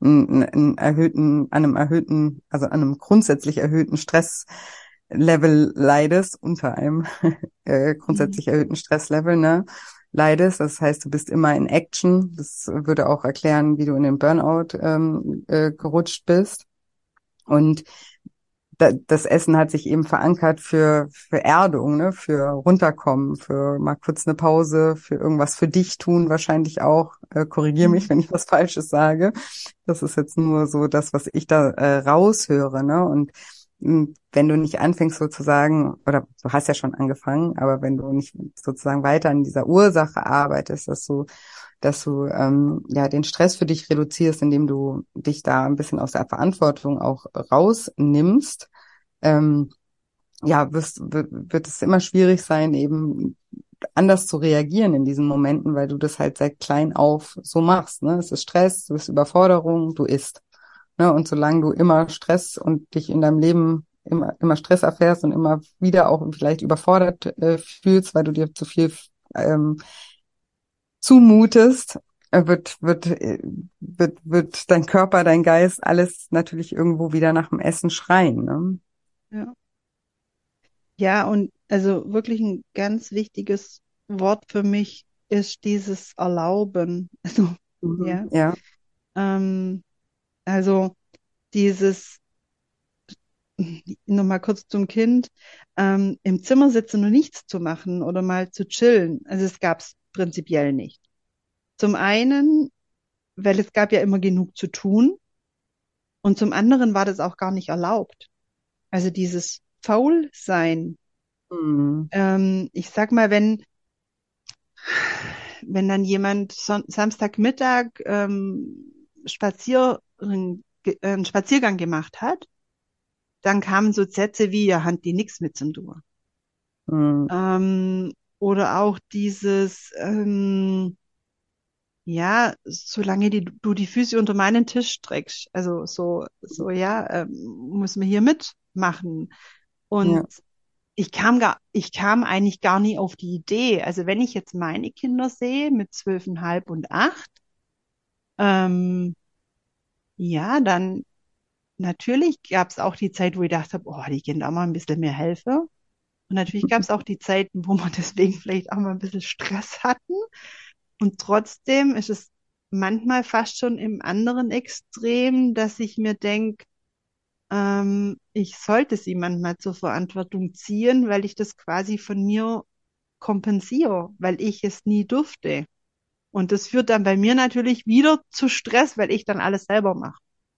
also an einem grundsätzlich erhöhten Stresslevel leidest, unter einem Mhm. grundsätzlich erhöhten Stresslevel, ne? Leidest. Das heißt, du bist immer in Action. Das würde auch erklären, wie du in den Burnout gerutscht bist. Und das Essen hat sich eben verankert für Erdung, ne, für runterkommen, für mal kurz eine Pause, für irgendwas für dich tun, wahrscheinlich auch. Korrigiere mich, Mhm. wenn ich was Falsches sage. Das ist jetzt nur so das, was ich da raushöre, ne? Und wenn du nicht anfängst sozusagen, oder du hast ja schon angefangen, aber wenn du nicht sozusagen weiter an dieser Ursache arbeitest, dass du ja den Stress für dich reduzierst, indem du dich da ein bisschen aus der Verantwortung auch rausnimmst, ähm, ja, wird es immer schwierig sein, eben anders zu reagieren in diesen Momenten, weil du das halt seit klein auf so machst. Ne? Es ist Stress, es ist Überforderung, du isst. Ne? Und solange du immer Stress und dich in deinem Leben immer Stress erfährst und immer wieder auch vielleicht überfordert fühlst, weil du dir zu viel zumutest, wird dein Körper, dein Geist, alles natürlich irgendwo wieder nach dem Essen schreien. Ne? Ja. Ja, und also wirklich ein ganz wichtiges Wort für mich ist dieses Erlauben. Also, Mhm. ja, Ja. ähm, also dieses, nochmal kurz zum Kind, im Zimmer sitzen und nichts zu machen oder mal zu chillen. Also es gab es prinzipiell nicht. Zum einen, weil es gab ja immer genug zu tun und zum anderen war das auch gar nicht erlaubt. Also dieses Faulsein. Mhm. Ich sag mal, wenn dann jemand Samstagmittag einen Spaziergang gemacht hat, dann kamen so Sätze wie, ja, hat die nichts mit zum tun. Mhm. Oder auch dieses, ja, solange du die Füße unter meinen Tisch streckst, also so, ja, muss man hier mitmachen. Und Ja. ich kam eigentlich gar nie auf die Idee. Also wenn ich jetzt meine Kinder sehe mit 12,5 und 8, ähm, ja, dann natürlich gab es auch die Zeit, wo ich gedacht habe, oh, die Kinder auch mal ein bisschen mehr helfen. Und natürlich gab es auch die Zeiten, wo wir deswegen vielleicht auch mal ein bisschen Stress hatten. Und trotzdem ist es manchmal fast schon im anderen Extrem, dass ich mir denke, ich sollte sie manchmal zur Verantwortung ziehen, weil ich das quasi von mir kompensiere, weil ich es nie durfte. Und das führt dann bei mir natürlich wieder zu Stress, weil ich dann alles selber mache.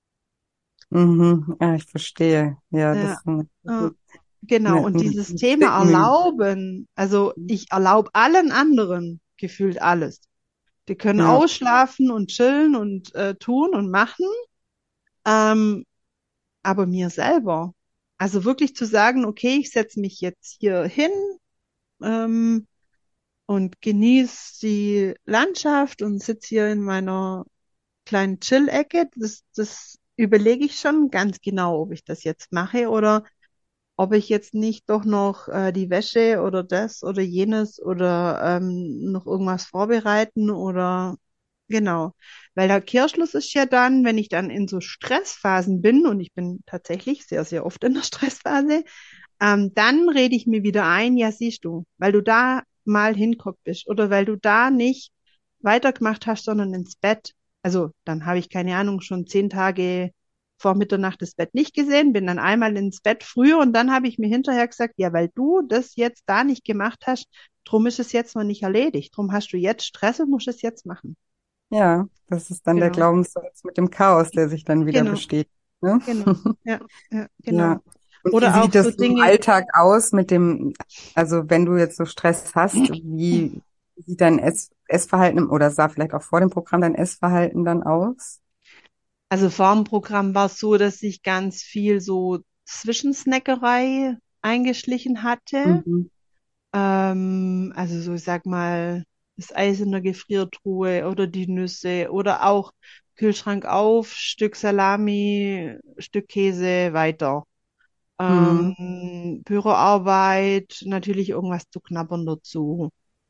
Mhm. Ja, ich verstehe. Ja, das Ja, ist eine, äh, genau. eine, Und dieses eine Thema Zwickmühle. erlauben, also ich erlaube allen anderen gefühlt alles. Die können Ja. ausschlafen und chillen und tun und machen, ähm, aber mir selber. Also wirklich zu sagen, okay, ich setze mich jetzt hier hin ähm, und genieße die Landschaft und sitze hier in meiner kleinen Chill-Ecke. Das überlege ich schon ganz genau, ob ich das jetzt mache oder ob ich jetzt nicht doch noch die Wäsche oder das oder jenes oder noch irgendwas vorbereiten oder genau. Weil der Kehrschluss ist ja dann, wenn ich dann in so Stressphasen bin und ich bin tatsächlich sehr, sehr oft in der Stressphase, dann rede ich mir wieder ein, ja, siehst du, weil du da mal hingeguckt bist oder weil du da nicht weitergemacht hast, sondern ins Bett. Also dann habe ich keine Ahnung, schon 10 Tage vor Mitternacht das Bett nicht gesehen, bin dann einmal ins Bett früher und dann habe ich mir hinterher gesagt, ja, weil du das jetzt da nicht gemacht hast, drum ist es jetzt noch nicht erledigt. Drum hast du jetzt Stress und musst es jetzt machen. Ja, das ist dann der Genau, Glaubenssatz mit dem Chaos, der sich dann wieder genau, besteht. Ne? genau. Ja, ja, Ja. genau. Und wie Oder auch sieht so das im Dinge, Alltag aus mit dem, also wenn du jetzt so Stress hast, wie sieht dein Essverhalten oder sah vielleicht auch vor dem Programm dein Essverhalten dann aus? also vor dem Programm war es so, dass ich ganz viel so Zwischensnackerei eingeschlichen hatte. Mhm. Also so, ich sag mal, das Eis in der Gefriertruhe oder die Nüsse oder auch Kühlschrank auf, Stück Salami, Stück Käse, weiter. Mhm. Büroarbeit, natürlich irgendwas zu knabbern dazu.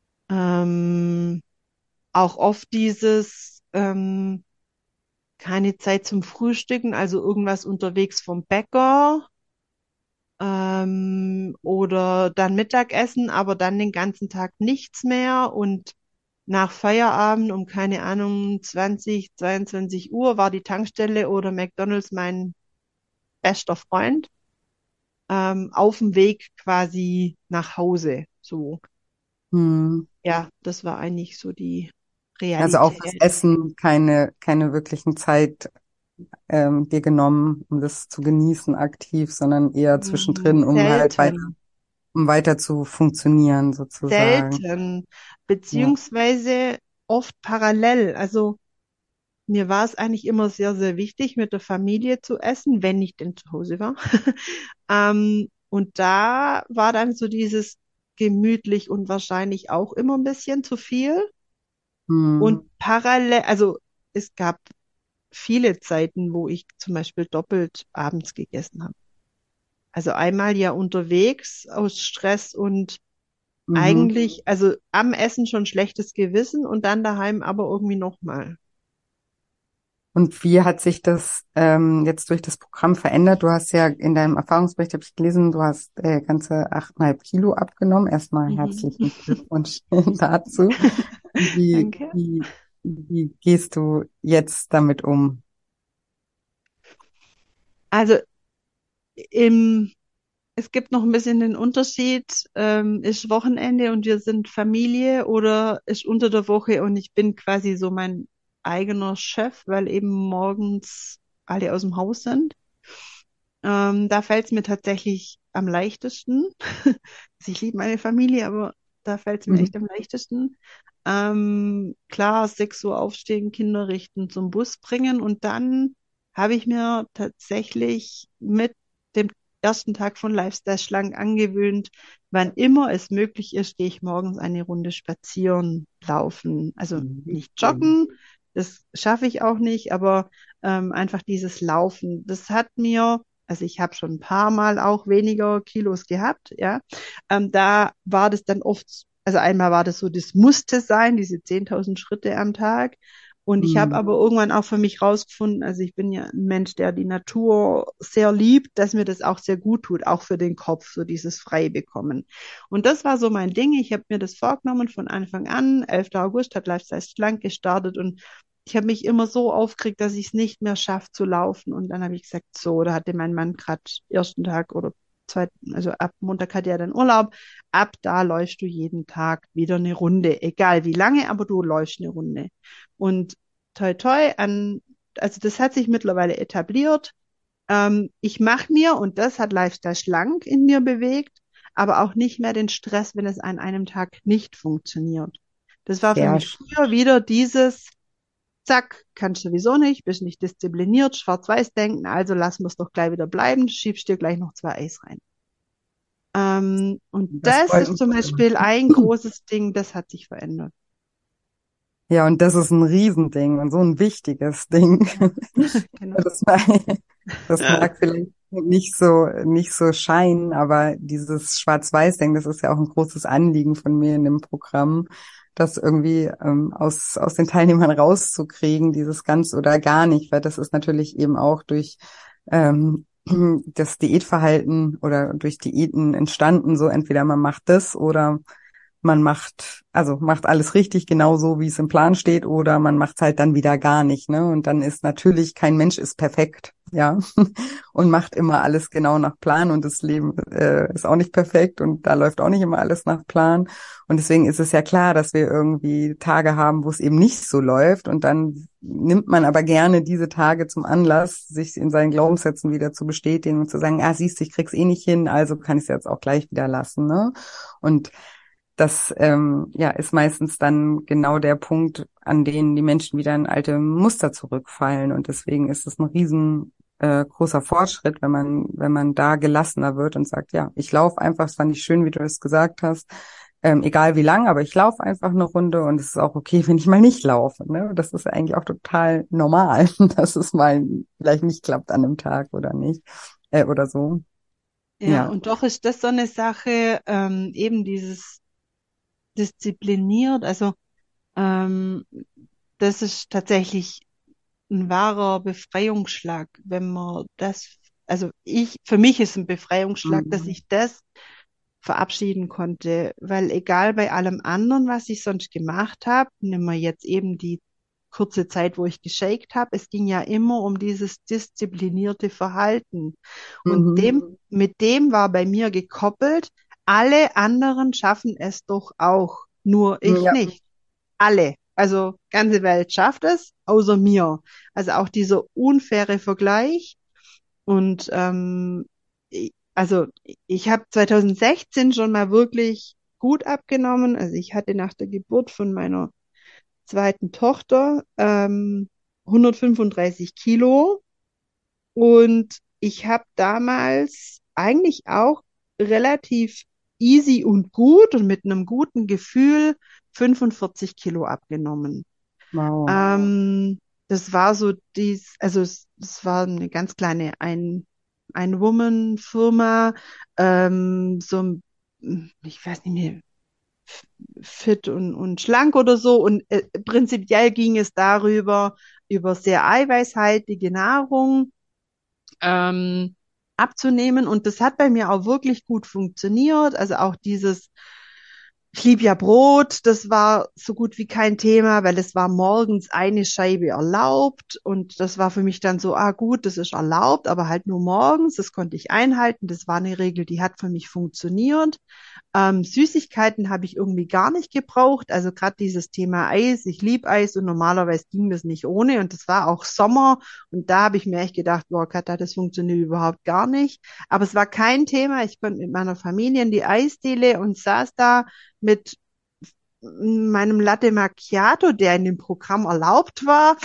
Ähm, auch oft dieses, keine Zeit zum Frühstücken, also irgendwas unterwegs vom Bäcker oder dann Mittagessen, aber dann den ganzen Tag nichts mehr und nach Feierabend um keine Ahnung 20, 22 Uhr war die Tankstelle oder McDonald's mein bester Freund auf dem Weg quasi nach Hause. So, Mhm. ja, das war eigentlich so die Also auch fürs Realität. Essen keine wirklichen Zeit. dir genommen, um das zu genießen aktiv, sondern eher zwischendrin, Selten. um weiter zu funktionieren sozusagen. Selten. Ja. Beziehungsweise oft parallel. Also mir war es eigentlich immer sehr, sehr wichtig, mit der Familie zu essen, wenn ich denn zu Hause war. Und da war dann so dieses gemütlich und wahrscheinlich auch immer ein bisschen zu viel. Und Hm. parallel, also es gab viele Zeiten, wo ich zum Beispiel doppelt abends gegessen habe. Also einmal ja unterwegs aus Stress und Mhm. eigentlich, also am Essen schon schlechtes Gewissen und dann daheim aber irgendwie nochmal. Und wie hat sich das jetzt durch das Programm verändert? Du hast ja in deinem Erfahrungsbericht, habe ich gelesen, du hast ganze 8,5 Kilo abgenommen. Erstmal Mhm. herzlichen Glückwunsch dazu. Wie, Danke. wie, wie gehst du jetzt damit um? Also im, es gibt noch ein bisschen den Unterschied, ist Wochenende und wir sind Familie oder ist unter der Woche und ich bin quasi so mein eigener Chef, weil eben morgens alle aus dem Haus sind. Da fällt es mir tatsächlich am leichtesten. Also ich liebe meine Familie, aber da fällt es mir Mhm. echt am leichtesten. Klar, 6 Uhr aufstehen, Kinder richten, zum Bus bringen und dann habe ich mir tatsächlich mit dem ersten Tag von Lifestyle Schlank angewöhnt, wann immer es möglich ist, gehe ich morgens eine Runde spazieren, laufen. Also Mhm. nicht joggen, das schaffe ich auch nicht, aber einfach dieses Laufen, das hat mir, also ich habe schon ein paar Mal auch weniger Kilos gehabt, ja. Da war das dann oft, also einmal war das so, das musste sein, diese 10.000 Schritte am Tag. Und ich habe Mhm. aber irgendwann auch für mich rausgefunden, also ich bin ja ein Mensch, der die Natur sehr liebt, dass mir das auch sehr gut tut, auch für den Kopf, so dieses frei bekommen. Und das war so mein Ding. Ich habe mir das vorgenommen von Anfang an. 11. August hat Lifestyle Schlank gestartet und ich habe mich immer so aufgeregt, dass ich es nicht mehr schaffe zu laufen. Und dann habe ich gesagt, so, da hatte mein Mann gerade ersten Tag oder zweiten, also ab Montag hat er dann Urlaub. Ab da läufst du jeden Tag wieder eine Runde, egal wie lange, aber du läufst eine Runde. Und toi toi also das hat sich mittlerweile etabliert. Ich mache mir, und das hat Lifestyle schlank in mir bewegt, aber auch nicht mehr den Stress, wenn es an einem Tag nicht funktioniert. Das war für Sehr mich früher wieder dieses, zack, kannst du sowieso nicht, bist nicht diszipliniert, schwarz-weiß denken, also lassen wir es doch gleich wieder bleiben, schiebst dir gleich noch 2 Eis rein. Und Das das freut ist mich. zum Beispiel ein großes Ding, das hat sich verändert. Ja, und das ist ein Riesending und so ein wichtiges Ding. Ja, genau. Das mag, das mag vielleicht nicht so scheinen, aber dieses Schwarz-Weiß-Ding, das ist ja auch ein großes Anliegen von mir in dem Programm, das irgendwie aus den Teilnehmern rauszukriegen, dieses ganz oder gar nicht, weil das ist natürlich eben auch durch das Diätverhalten oder durch Diäten entstanden, so entweder man macht das oder man macht alles richtig, genau so, wie es im Plan steht, oder man macht es halt dann wieder gar nicht, ne? Und dann ist natürlich, kein Mensch ist perfekt, ja, und macht immer alles genau nach Plan und das Leben ist auch nicht perfekt und da läuft auch nicht immer alles nach Plan. Und deswegen ist es ja klar, dass wir irgendwie Tage haben, wo es eben nicht so läuft und dann nimmt man aber gerne diese Tage zum Anlass, sich in seinen Glaubenssätzen wieder zu bestätigen und zu sagen, ah, siehst du, ich krieg's eh nicht hin, also kann ich es jetzt auch gleich wieder lassen, ne? Und das ja, ist meistens dann genau der Punkt, an den die Menschen wieder in alte Muster zurückfallen. Und deswegen ist es ein großer Fortschritt, wenn man da gelassener wird und sagt, ja, ich laufe einfach, es fand ich schön, wie du es gesagt hast, egal wie lang, aber ich laufe einfach eine Runde und es ist auch okay, wenn ich mal nicht laufe. Ne? Das ist eigentlich auch total normal, dass es mal vielleicht nicht klappt an einem Tag oder nicht oder so. Ja, Ja. und doch ist das so eine Sache, eben dieses diszipliniert, also ähm, das ist tatsächlich ein wahrer Befreiungsschlag, wenn man das, also für mich ist ein Befreiungsschlag, dass Mhm. ich das verabschieden konnte, weil egal bei allem anderen, was ich sonst gemacht habe, nehmen wir jetzt eben die kurze Zeit, wo ich geshakt habe, es ging ja immer um dieses disziplinierte Verhalten. Und Mhm. mit dem war bei mir gekoppelt, alle anderen schaffen es doch auch, nur ich Ja. nicht. Alle. Also ganze Welt schafft es, außer mir. Also auch dieser unfaire Vergleich. Und also ich habe 2016 schon mal wirklich gut abgenommen. Also ich hatte nach der Geburt von meiner zweiten Tochter 135 Kilo und ich habe damals eigentlich auch relativ easy und gut und mit einem guten Gefühl 45 Kilo abgenommen. Wow. Das war so also es war eine ganz kleine Ein-Woman-Firma, so, ich weiß nicht mehr, fit und schlank oder so. Und prinzipiell ging es darüber, über sehr eiweißhaltige Nahrung ähm, abzunehmen. Und das hat bei mir auch wirklich gut funktioniert. Also auch dieses ich liebe ja Brot, das war so gut wie kein Thema, weil es war morgens eine Scheibe erlaubt und das war für mich dann so, ah gut, das ist erlaubt, aber halt nur morgens, das konnte ich einhalten, das war eine Regel, die hat für mich funktioniert. Süßigkeiten habe ich irgendwie gar nicht gebraucht, also gerade dieses Thema Eis, ich liebe Eis und normalerweise ging das nicht ohne und das war auch Sommer und da habe ich mir echt gedacht, boah Katja, das funktioniert überhaupt gar nicht, aber es war kein Thema, ich konnte mit meiner Familie in die Eisdiele und saß da mit meinem Latte Macchiato, der in dem Programm erlaubt war,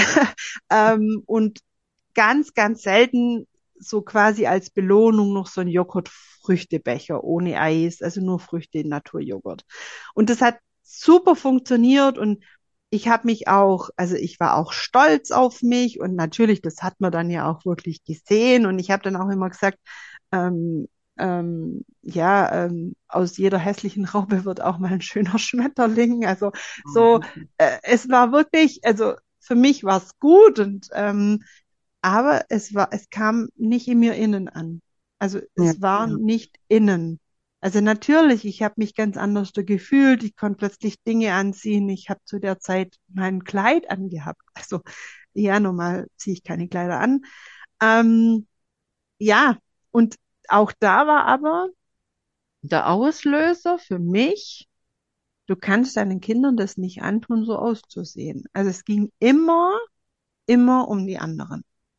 und ganz, ganz selten so quasi als Belohnung noch so ein Joghurt-Früchtebecher ohne Eis, also nur Früchte in Naturjoghurt. Und das hat super funktioniert und ich habe mich auch, also ich war auch stolz auf mich und natürlich, das hat man dann ja auch wirklich gesehen und ich habe dann auch immer gesagt, ähm, ja, aus jeder hässlichen Raupe wird auch mal ein schöner Schmetterling. Also so, es war wirklich, also für mich war es gut und aber es kam nicht in mir innen an. Also Ja, es war nicht innen. Also natürlich, ich habe mich ganz anders da gefühlt. Ich konnte plötzlich Dinge anziehen. Ich habe zu der Zeit mein Kleid angehabt. Also ja, normal ziehe ich keine Kleider an. Ähm, ja, und auch da war aber der Auslöser für mich, du kannst deinen Kindern das nicht antun, so auszusehen. Also es ging immer um die anderen.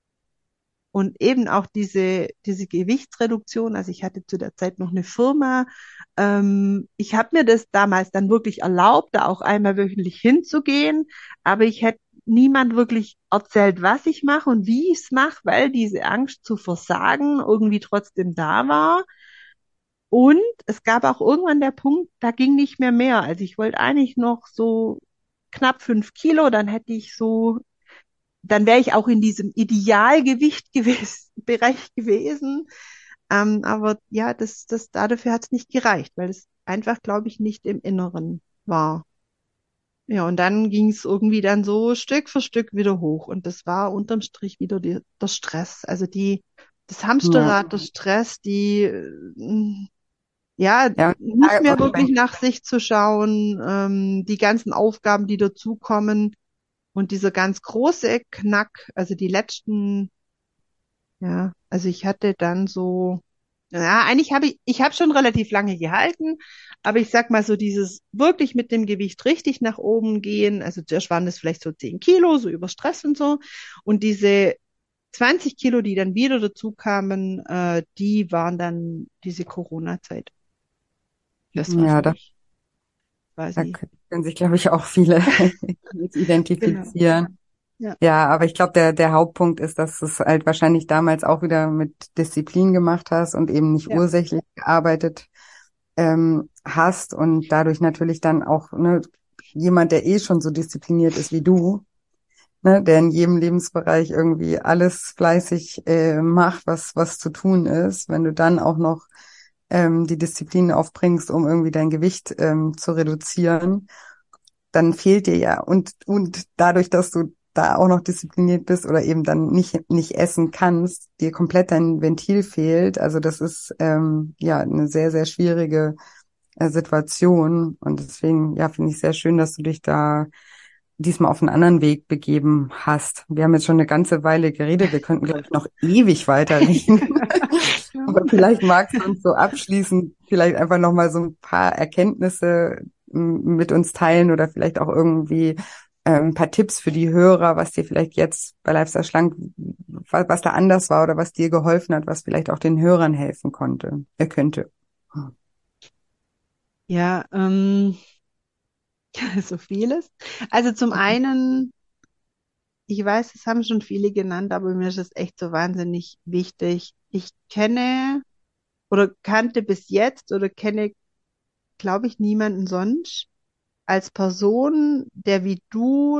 Und eben auch diese Gewichtsreduktion, also ich hatte zu der Zeit noch eine Firma, ich habe mir das damals dann wirklich erlaubt, da auch einmal wöchentlich hinzugehen, aber ich hätte niemand wirklich erzählt, was ich mache und wie ich es mache, weil diese Angst zu versagen irgendwie trotzdem da war. Und es gab auch irgendwann der Punkt, da ging nicht mehr. Also ich wollte eigentlich noch so knapp 5 Kilo, dann hätte ich so dann wäre ich auch in diesem Idealgewicht gewesen, Bereich gewesen. Aber ja, dafür hat es nicht gereicht, weil es einfach, glaube ich, nicht im Inneren war. Ja, und dann ging es irgendwie dann so Stück für Stück wieder hoch. Und das war unterm Strich wieder der Stress. Also das ja, Hamsterrad, der Stress, ja, ja. nicht mehr Und ich wirklich meine, nach sich zu schauen, die ganzen Aufgaben, die dazukommen. Und dieser ganz große Knack, also die letzten, ja, also ich hatte dann so, ja, eigentlich ich habe schon relativ lange gehalten, aber ich sag mal so dieses wirklich mit dem Gewicht richtig nach oben gehen, also zuerst waren das vielleicht so 10 Kilo, so über Stress und so. Und diese 20 Kilo, die dann wieder dazu kamen, die waren dann diese Corona-Zeit. Das war ja, für mich da quasi, können sich, glaube ich, auch viele mit genau, identifizieren. ja, Ja, aber ich glaube, der Hauptpunkt ist, dass du es halt wahrscheinlich damals auch wieder mit Disziplin gemacht hast und eben nicht ja, ursächlich gearbeitet hast und dadurch natürlich dann auch ne, jemand, der eh schon so diszipliniert ist wie du, ne, der in jedem Lebensbereich irgendwie alles fleißig macht, was zu tun ist, wenn du dann auch noch die Disziplin aufbringst, um irgendwie dein Gewicht zu reduzieren, dann fehlt dir ja und dadurch, dass du da auch noch diszipliniert bist oder eben dann nicht essen kannst, dir komplett dein Ventil fehlt. Also das ist ja eine sehr, sehr schwierige Situation. Und deswegen, ja, finde ich sehr schön, dass du dich da diesmal auf einen anderen Weg begeben hast. Wir haben jetzt schon eine ganze Weile geredet. Wir könnten, glaube ich, noch ewig weiterreden. Aber vielleicht magst du uns so abschließend vielleicht einfach nochmal so ein paar Erkenntnisse mit uns teilen oder vielleicht auch irgendwie ein paar Tipps für die Hörer, was dir vielleicht jetzt bei Lifestyle Schlank, was da anders war oder was dir geholfen hat, was vielleicht auch den Hörern helfen könnte. Ja, so vieles. Also zum einen, ich weiß, es haben schon viele genannt, aber mir ist es echt so wahnsinnig wichtig. Ich kenne oder kannte bis jetzt oder kenne, glaube ich, niemanden sonst als Person, der wie du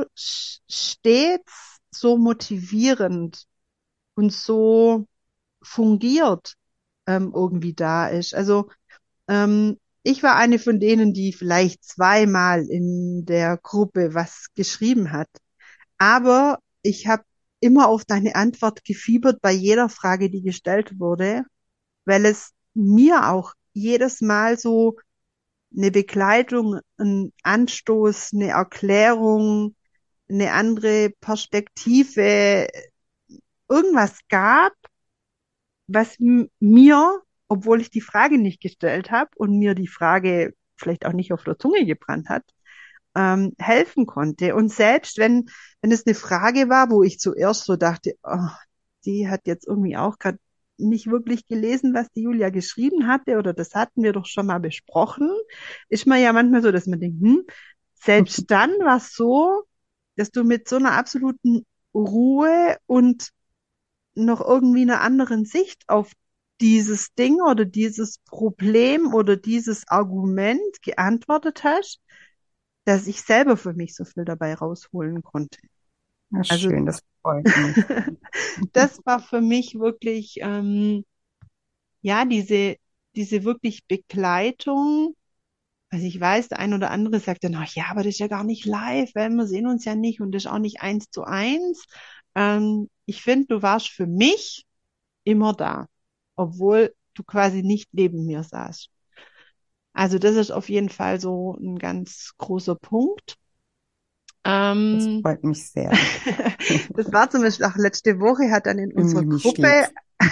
stets so motivierend und so fungiert irgendwie da ist. Also ich war eine von denen, die vielleicht zweimal in der Gruppe was geschrieben hat. Aber ich habe immer auf deine Antwort gefiebert bei jeder Frage, die gestellt wurde, weil es mir auch jedes Mal so eine Begleitung, ein Anstoß, eine Erklärung, eine andere Perspektive, irgendwas gab, was mir, obwohl ich die Frage nicht gestellt habe und mir die Frage vielleicht auch nicht auf der Zunge gebrannt hat, helfen konnte. Und selbst wenn es eine Frage war, wo ich zuerst so dachte, oh, die hat jetzt irgendwie auch gerade nicht wirklich gelesen, was die Julia geschrieben hatte, oder das hatten wir doch schon mal besprochen, ist man ja manchmal so, dass man denkt, selbst dann war es so, dass du mit so einer absoluten Ruhe und noch irgendwie einer anderen Sicht auf dieses Ding oder dieses Problem oder dieses Argument geantwortet hast, dass ich selber für mich so viel dabei rausholen konnte. Ja, Also schön, das freut mich. das war für mich wirklich, ja, diese wirklich Begleitung. Also ich weiß, der ein oder andere sagt dann, ach ja, aber das ist ja gar nicht live, weil wir sehen uns ja nicht und das ist auch nicht 1:1. Ich finde, du warst für mich immer da, obwohl du quasi nicht neben mir saßt. Also das ist auf jeden Fall so ein ganz großer Punkt. Das Ähm, freut mich sehr. Das war zum Beispiel auch letzte Woche, hat dann in Im unserer Mimi Gruppe, schlägt's.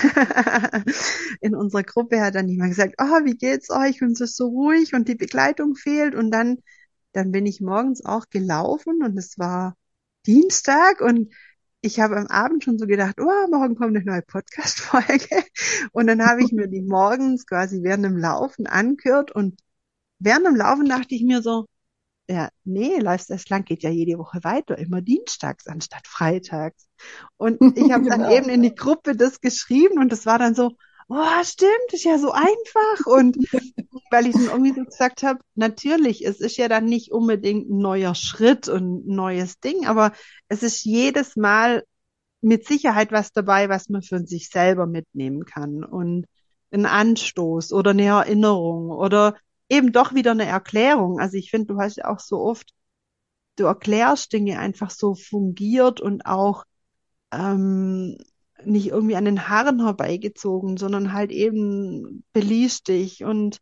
in unserer Gruppe hat dann jemand gesagt, oh, wie geht's euch? Und es ist so ruhig und die Begleitung fehlt. Und dann bin ich morgens auch gelaufen und es war Dienstag und ich habe am Abend schon so gedacht, oh, morgen kommt eine neue Podcast-Folge. Und dann habe ich mir die morgens quasi während dem Laufen angehört und während dem Laufen dachte ich mir so, ja, nee, Lifestyle Schlank geht ja jede Woche weiter, immer dienstags anstatt freitags. Und ich habe dann Genau. eben in die Gruppe das geschrieben und das war dann so, oh, stimmt, ist ja so einfach. Und weil ich dann irgendwie so gesagt habe, natürlich, es ist ja dann nicht unbedingt ein neuer Schritt und ein neues Ding, aber es ist jedes Mal mit Sicherheit was dabei, was man für sich selber mitnehmen kann und ein Anstoß oder eine Erinnerung oder eben doch wieder eine Erklärung. Also ich finde, du hast ja auch so oft, du erklärst Dinge einfach so fungiert und auch ähm, nicht irgendwie an den Haaren herbeigezogen, sondern halt eben beliest dich und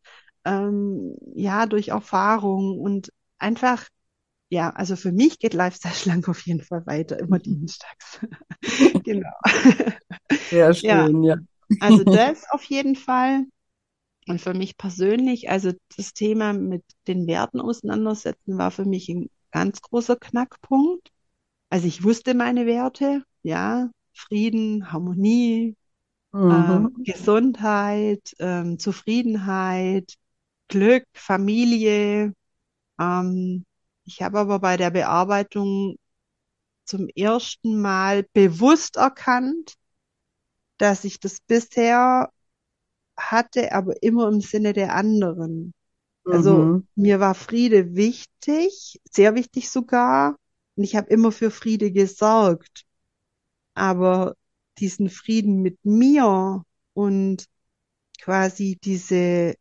ja, durch Erfahrung und einfach, ja, also für mich geht Lifestyle schlank auf jeden Fall weiter, immer dienstags. Genau. Sehr Ja, schön, ja. also das auf jeden Fall. Und für mich persönlich, also das Thema mit den Werten auseinandersetzen, war für mich ein ganz großer Knackpunkt. Also ich wusste meine Werte, ja, Frieden, Harmonie, Mhm. Gesundheit, Zufriedenheit, Glück, Familie. Ähm, Ich habe aber bei der Bearbeitung zum ersten Mal bewusst erkannt, dass ich das bisher hatte, aber immer im Sinne der anderen. Also Mhm. mir war Friede wichtig, sehr wichtig sogar, und ich habe immer für Friede gesorgt. Aber diesen Frieden mit mir und quasi diese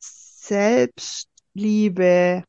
Selbstliebe,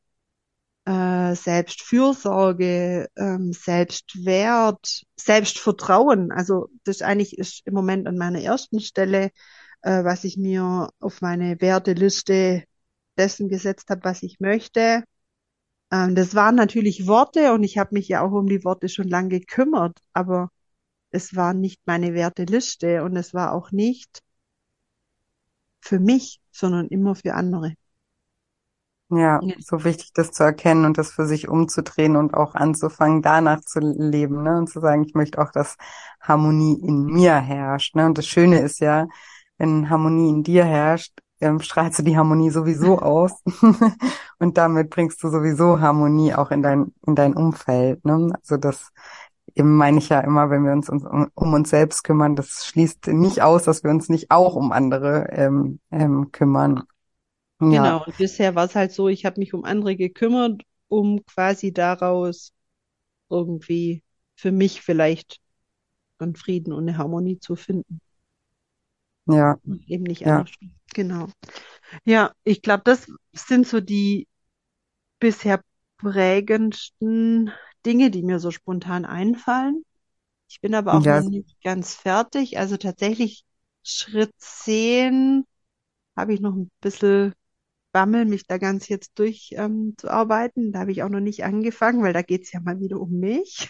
Selbstfürsorge, Selbstwert, Selbstvertrauen. Also ist im Moment an meiner ersten Stelle, was ich mir auf meine Werteliste dessen gesetzt habe, was ich möchte. Das waren natürlich Worte und ich habe mich ja auch um die Worte schon lange gekümmert, aber es war nicht meine Werteliste und es war auch nicht für mich, sondern immer für andere. Ja, Ja, so wichtig, das zu erkennen und das für sich umzudrehen und auch anzufangen, danach zu leben, ne? Und zu sagen, ich möchte auch, dass Harmonie in mir herrscht, ne? Und das Schöne ist ja, wenn Harmonie in dir herrscht, strahlst du die Harmonie sowieso aus. Und damit bringst du sowieso Harmonie auch in dein Umfeld, ne? Also das eben meine ich ja immer, wenn wir um uns selbst kümmern, das schließt nicht aus, dass wir uns nicht auch um andere kümmern. Ja. genau. Und bisher war es halt so, ich habe mich um andere gekümmert, um quasi daraus irgendwie für mich vielleicht einen Frieden und eine Harmonie zu finden. Ja, Und eben nicht ja, anders. Genau. Ja, ich glaube, das sind so die bisher prägendsten Dinge, die mir so spontan einfallen. Ich bin aber auch noch ja, nicht ganz fertig. Also tatsächlich Schritt 10 habe ich noch ein bisschen Bammel, mich da ganz jetzt durch zu arbeiten. Da habe ich auch noch nicht angefangen, weil da geht es ja mal wieder um mich.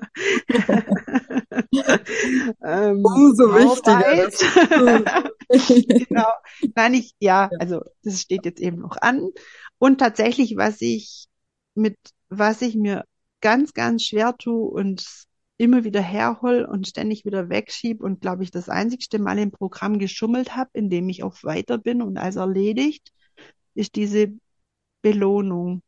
umso wichtiger, Arbeit. dass du Genau. Nein, ja, also das steht jetzt eben noch an. Und tatsächlich, mit, was ich mir ganz, ganz schwer tue und immer wieder herhol und ständig wieder wegschieb und glaube ich das einzigste Mal im Programm geschummelt habe, in dem ich auf weiter bin und als erledigt, ist diese Belohnung.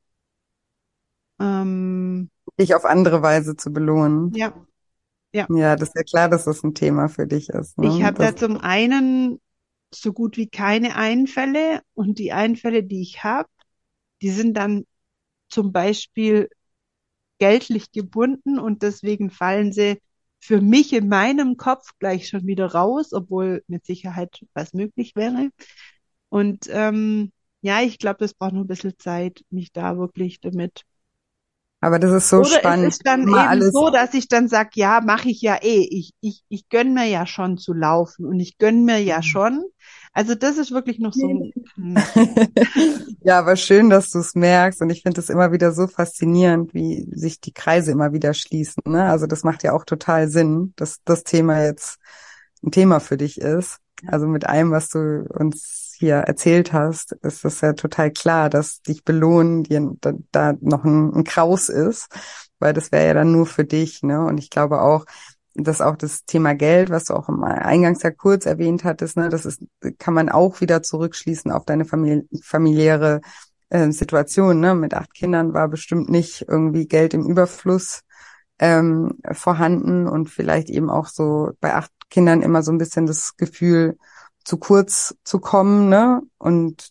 Ähm, dich auf andere Weise zu belohnen. ja, ja. Ja, das ist ja klar, dass das ein Thema für dich ist, Ich ne? habe da zum einen so gut wie keine Einfälle und die Einfälle, die ich habe, die sind dann zum Beispiel geldlich gebunden und deswegen fallen sie für mich in meinem Kopf gleich schon wieder raus, obwohl mit Sicherheit was möglich wäre. Und ja, ich glaube, das braucht noch ein bisschen Zeit, mich da wirklich damit. Aber das ist so Oder es spannend, ist dann immer eben alles. so, dass ich dann sage, ja, mache ich ja eh. Ich gönn mir ja schon zu laufen und ich gönn mir ja schon. Also das ist wirklich noch so. Ja, aber schön, dass du es merkst. Und ich finde es immer wieder so faszinierend, wie sich die Kreise immer wieder schließen. Ne? Also das macht ja auch total Sinn, dass das Thema jetzt ein Thema für dich ist. Also mit allem, was du uns hier erzählt hast, ist das ja total klar, dass dich belohnen, dir da noch ein Kraus ist, weil das wäre ja dann nur für dich. Ne? Und ich glaube auch, dass auch das Thema Geld, was du auch im Eingangs ja kurz erwähnt hattest, ne, das ist, kann man auch wieder zurückschließen auf deine familiäre Situation. Ne? Mit 8 Kindern war bestimmt nicht irgendwie Geld im Überfluss vorhanden und vielleicht eben auch so bei 8 Kindern immer so ein bisschen das Gefühl, zu kurz zu kommen, ne? Und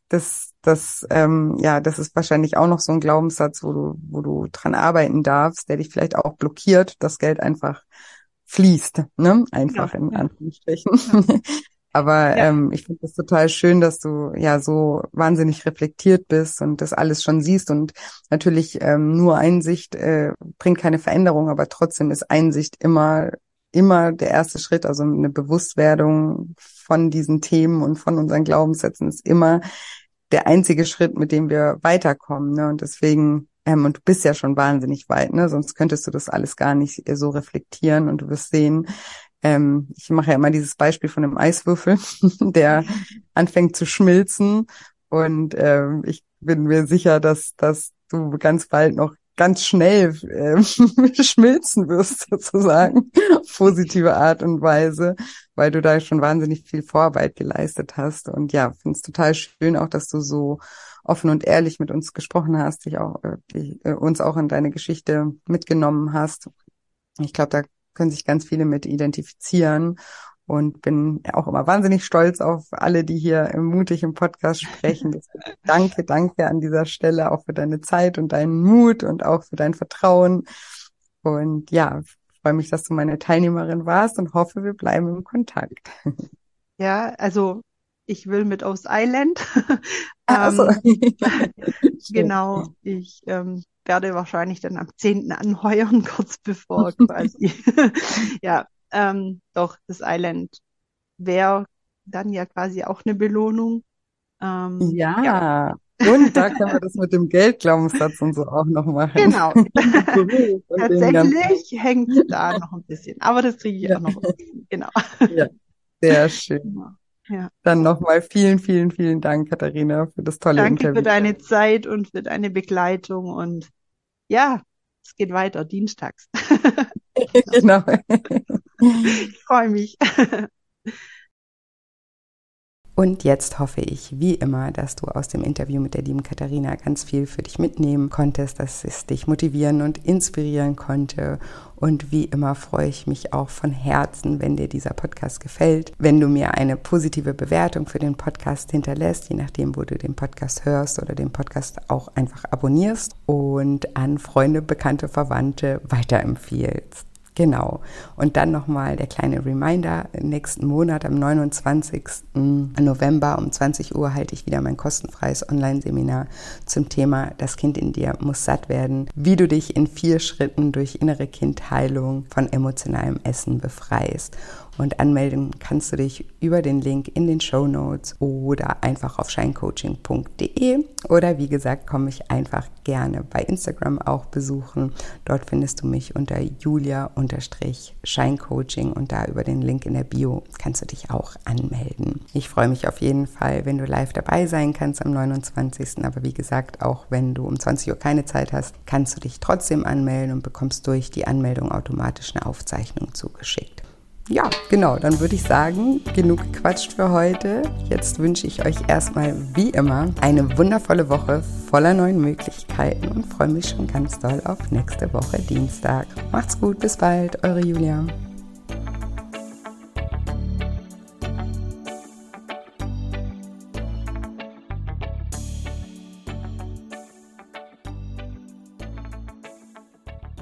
ja, das ist wahrscheinlich auch noch so ein Glaubenssatz, wo du dran arbeiten darfst, der dich vielleicht auch blockiert, dass Geld einfach fließt, ne? Genau. Einfach in Ja, Anführungsstrichen. ja, Aber ja, ich finde es total schön, dass du ja so wahnsinnig reflektiert bist und das alles schon siehst. Und natürlich nur Einsicht bringt keine Veränderung, aber trotzdem ist Einsicht immer der erste Schritt. Also eine Bewusstwerdung von diesen Themen und von unseren Glaubenssätzen ist immer der einzige Schritt, mit dem wir weiterkommen. Ne? Und deswegen, und du bist ja schon wahnsinnig weit, ne? Sonst könntest du das alles gar nicht so reflektieren und du wirst sehen, ich mache ja immer dieses Beispiel von einem Eiswürfel, der anfängt zu schmilzen. Und ich bin mir sicher, dass du ganz bald noch ganz schnell schmilzen wirst, sozusagen, auf positive Art und Weise, weil du da schon wahnsinnig viel Vorarbeit geleistet hast. Und ja, finde es total schön auch, dass du so offen und ehrlich mit uns gesprochen hast, uns auch in deine Geschichte mitgenommen hast. Ich glaube, da können sich ganz viele mit identifizieren und bin auch immer wahnsinnig stolz auf alle, die hier mutig im Podcast sprechen. Deswegen danke an dieser Stelle auch für deine Zeit und deinen Mut und auch für dein Vertrauen. Und ja, freue mich, dass du meine Teilnehmerin warst und hoffe, wir bleiben im Kontakt. ja, also ich will mit aufs Island. Also, Ähm, schön. genau, ich werde wahrscheinlich dann am 10. anheuern, kurz bevor quasi. Ja, doch, das Island wäre dann ja quasi auch eine Belohnung. Ja, Ja, und da können wir das mit dem Geldglaubenssatz und so auch noch machen. genau. Mit Beruf und dem ganzen. Tatsächlich hängt da noch ein bisschen, aber das kriege ich Ja, auch noch. Genau. ja, sehr schön. Ja. Dann nochmal vielen, vielen, vielen Dank, Katharina, für das tolle Danke für Interview. deine Zeit und für deine Begleitung und ja, es geht weiter, dienstags. Genau. Ich freue mich. Und jetzt hoffe ich, wie immer, dass du aus dem Interview mit der lieben Katharina ganz viel für dich mitnehmen konntest, dass es dich motivieren und inspirieren konnte. Und wie immer freue ich mich auch von Herzen, wenn dir dieser Podcast gefällt, wenn du mir eine positive Bewertung für den Podcast hinterlässt, je nachdem, wo du den Podcast hörst oder den Podcast auch einfach abonnierst und an Freunde, Bekannte, Verwandte weiterempfiehlst. Genau. Und dann nochmal der kleine Reminder, nächsten Monat am 29. November um 20 Uhr halte ich wieder mein kostenfreies Online-Seminar zum Thema Das Kind in dir muss satt werden, wie du dich in 4 Schritten durch innere Kindheilung von emotionalem Essen befreist. Und anmelden kannst du dich über den Link in den Shownotes oder einfach auf shinecoaching.de oder wie gesagt, komme ich einfach gerne bei Instagram auch besuchen. Dort findest du mich unter Julia_Shinecoaching und da über den Link in der Bio kannst du dich auch anmelden. Ich freue mich auf jeden Fall, wenn du live dabei sein kannst am 29. Aber wie gesagt, auch wenn du um 20 Uhr keine Zeit hast, kannst du dich trotzdem anmelden und bekommst durch die Anmeldung automatisch eine Aufzeichnung zugeschickt. Ja, genau, dann würde ich sagen, genug gequatscht für heute. Jetzt wünsche ich euch erstmal wie immer eine wundervolle Woche voller neuen Möglichkeiten und freue mich schon ganz doll auf nächste Woche Dienstag. Macht's gut, bis bald, eure Julia.